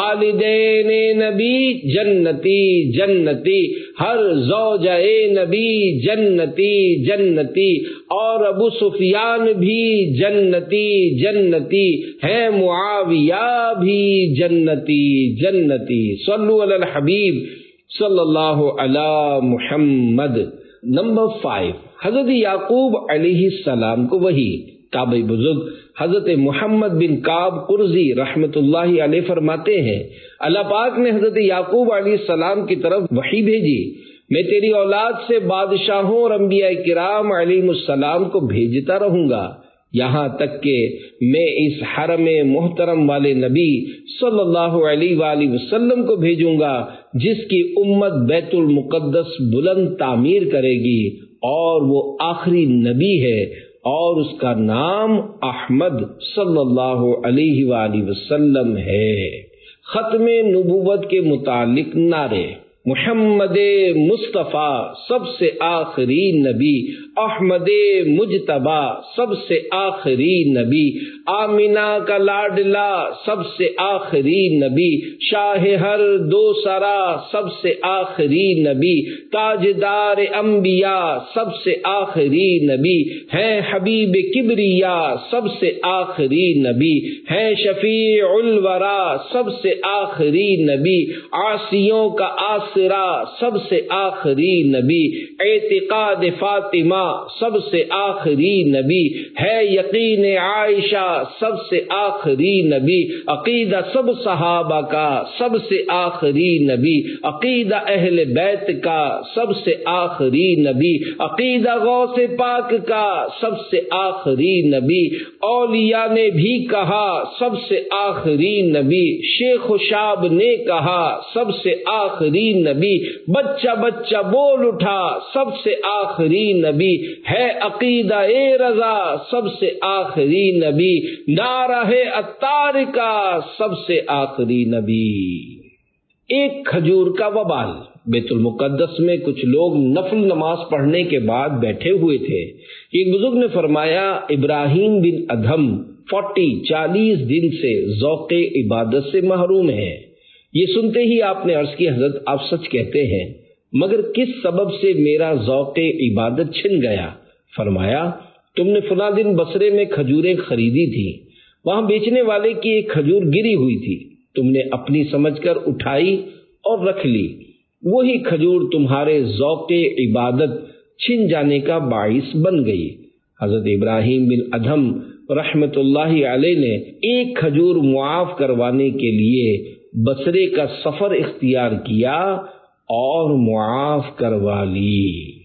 والدین نبی جنتی جنتی، ہر زوجہ نبی جنتی جنتی، اور ابو سفیان بھی جنتی جنتی ہیں، معاویہ بھی جنتی جنتی۔ صلو علی الحبیب صلی اللہ علی محمد۔ نمبر فائیو، حضرت یعقوب علیہ السلام کو وحی۔ تابعی بزرگ حضرت محمد بن کعب قرظی رحمۃ اللہ علیہ فرماتے ہیں اللہ پاک نے حضرت یعقوب علیہ السلام کی طرف وحی بھیجی، میں تیری اولاد سے بادشاہوں اور انبیاء کرام علیہم السلام کو بھیجتا رہوں گا یہاں تک کہ میں اس حرم محترم والے نبی صلی اللہ علیہ وآلہ وسلم کو بھیجوں گا جس کی امت بیت المقدس بلند تعمیر کرے گی اور وہ آخری نبی ہے اور اس کا نام احمد صلی اللہ علیہ وآلہ وسلم ہے۔ ختم نبوت کے متعلق نعرے: محمد مصطفیٰ سب سے آخری نبی، احمد مجتبی سب سے آخری نبی، آمینہ کا لاڈلا سب سے آخری نبی، شاہ ہر دو سرا سب سے آخری نبی، تاجدار انبیاء سب سے آخری نبی ہیں، حبیب کبریا سب سے آخری نبی ہیں، شفیع الورا سب سے آخری نبی، عاصیوں کا آسرا سب سے آخری نبی، اعتقاد فاطمہ سب سے آخری نبی ہے، یقین عائشہ سب سے آخری نبی، عقیدہ سب صحابہ کا سب سے آخری نبی، عقیدہ اہل بیت کا سب سے آخری نبی، عقیدہ غوث پاک کا سب سے آخری نبی، اولیاء نے بھی کہا سب سے آخری نبی، شیخ و شاب نے کہا سب سے آخری نبی، بچہ بچہ بول اٹھا سب سے آخری نبی ہے، عقیدہ اے رضا سب سے آخری نبی، نعرہ عطار کا سب سے آخری نبی۔ ایک کھجور کا وبال۔ بیت المقدس میں کچھ لوگ نفل نماز پڑھنے کے بعد بیٹھے ہوئے تھے۔ ایک بزرگ نے فرمایا ابراہیم بن ادھم فورٹی چالیس دن سے ذوق عبادت سے محروم ہیں۔ یہ سنتے ہی آپ نے عرض کی حضرت آپ سچ کہتے ہیں، مگر کس سبب سے میرا ذوق عبادت چھن گیا؟ فرمایا تم نے فلاں دن بصرے میں کھجوریں خریدی تھی، وہاں بیچنے والے کی ایک کھجور گری ہوئی تھی، تم نے اپنی سمجھ کر اٹھائی اور رکھ لی، وہی کھجور تمہارے ذوق عبادت چھن جانے کا باعث بن گئی۔ حضرت ابراہیم بن ادھم رحمت اللہ علیہ نے ایک کھجور معاف کروانے کے لیے بصرے کا سفر اختیار کیا اور معاف کروا لی۔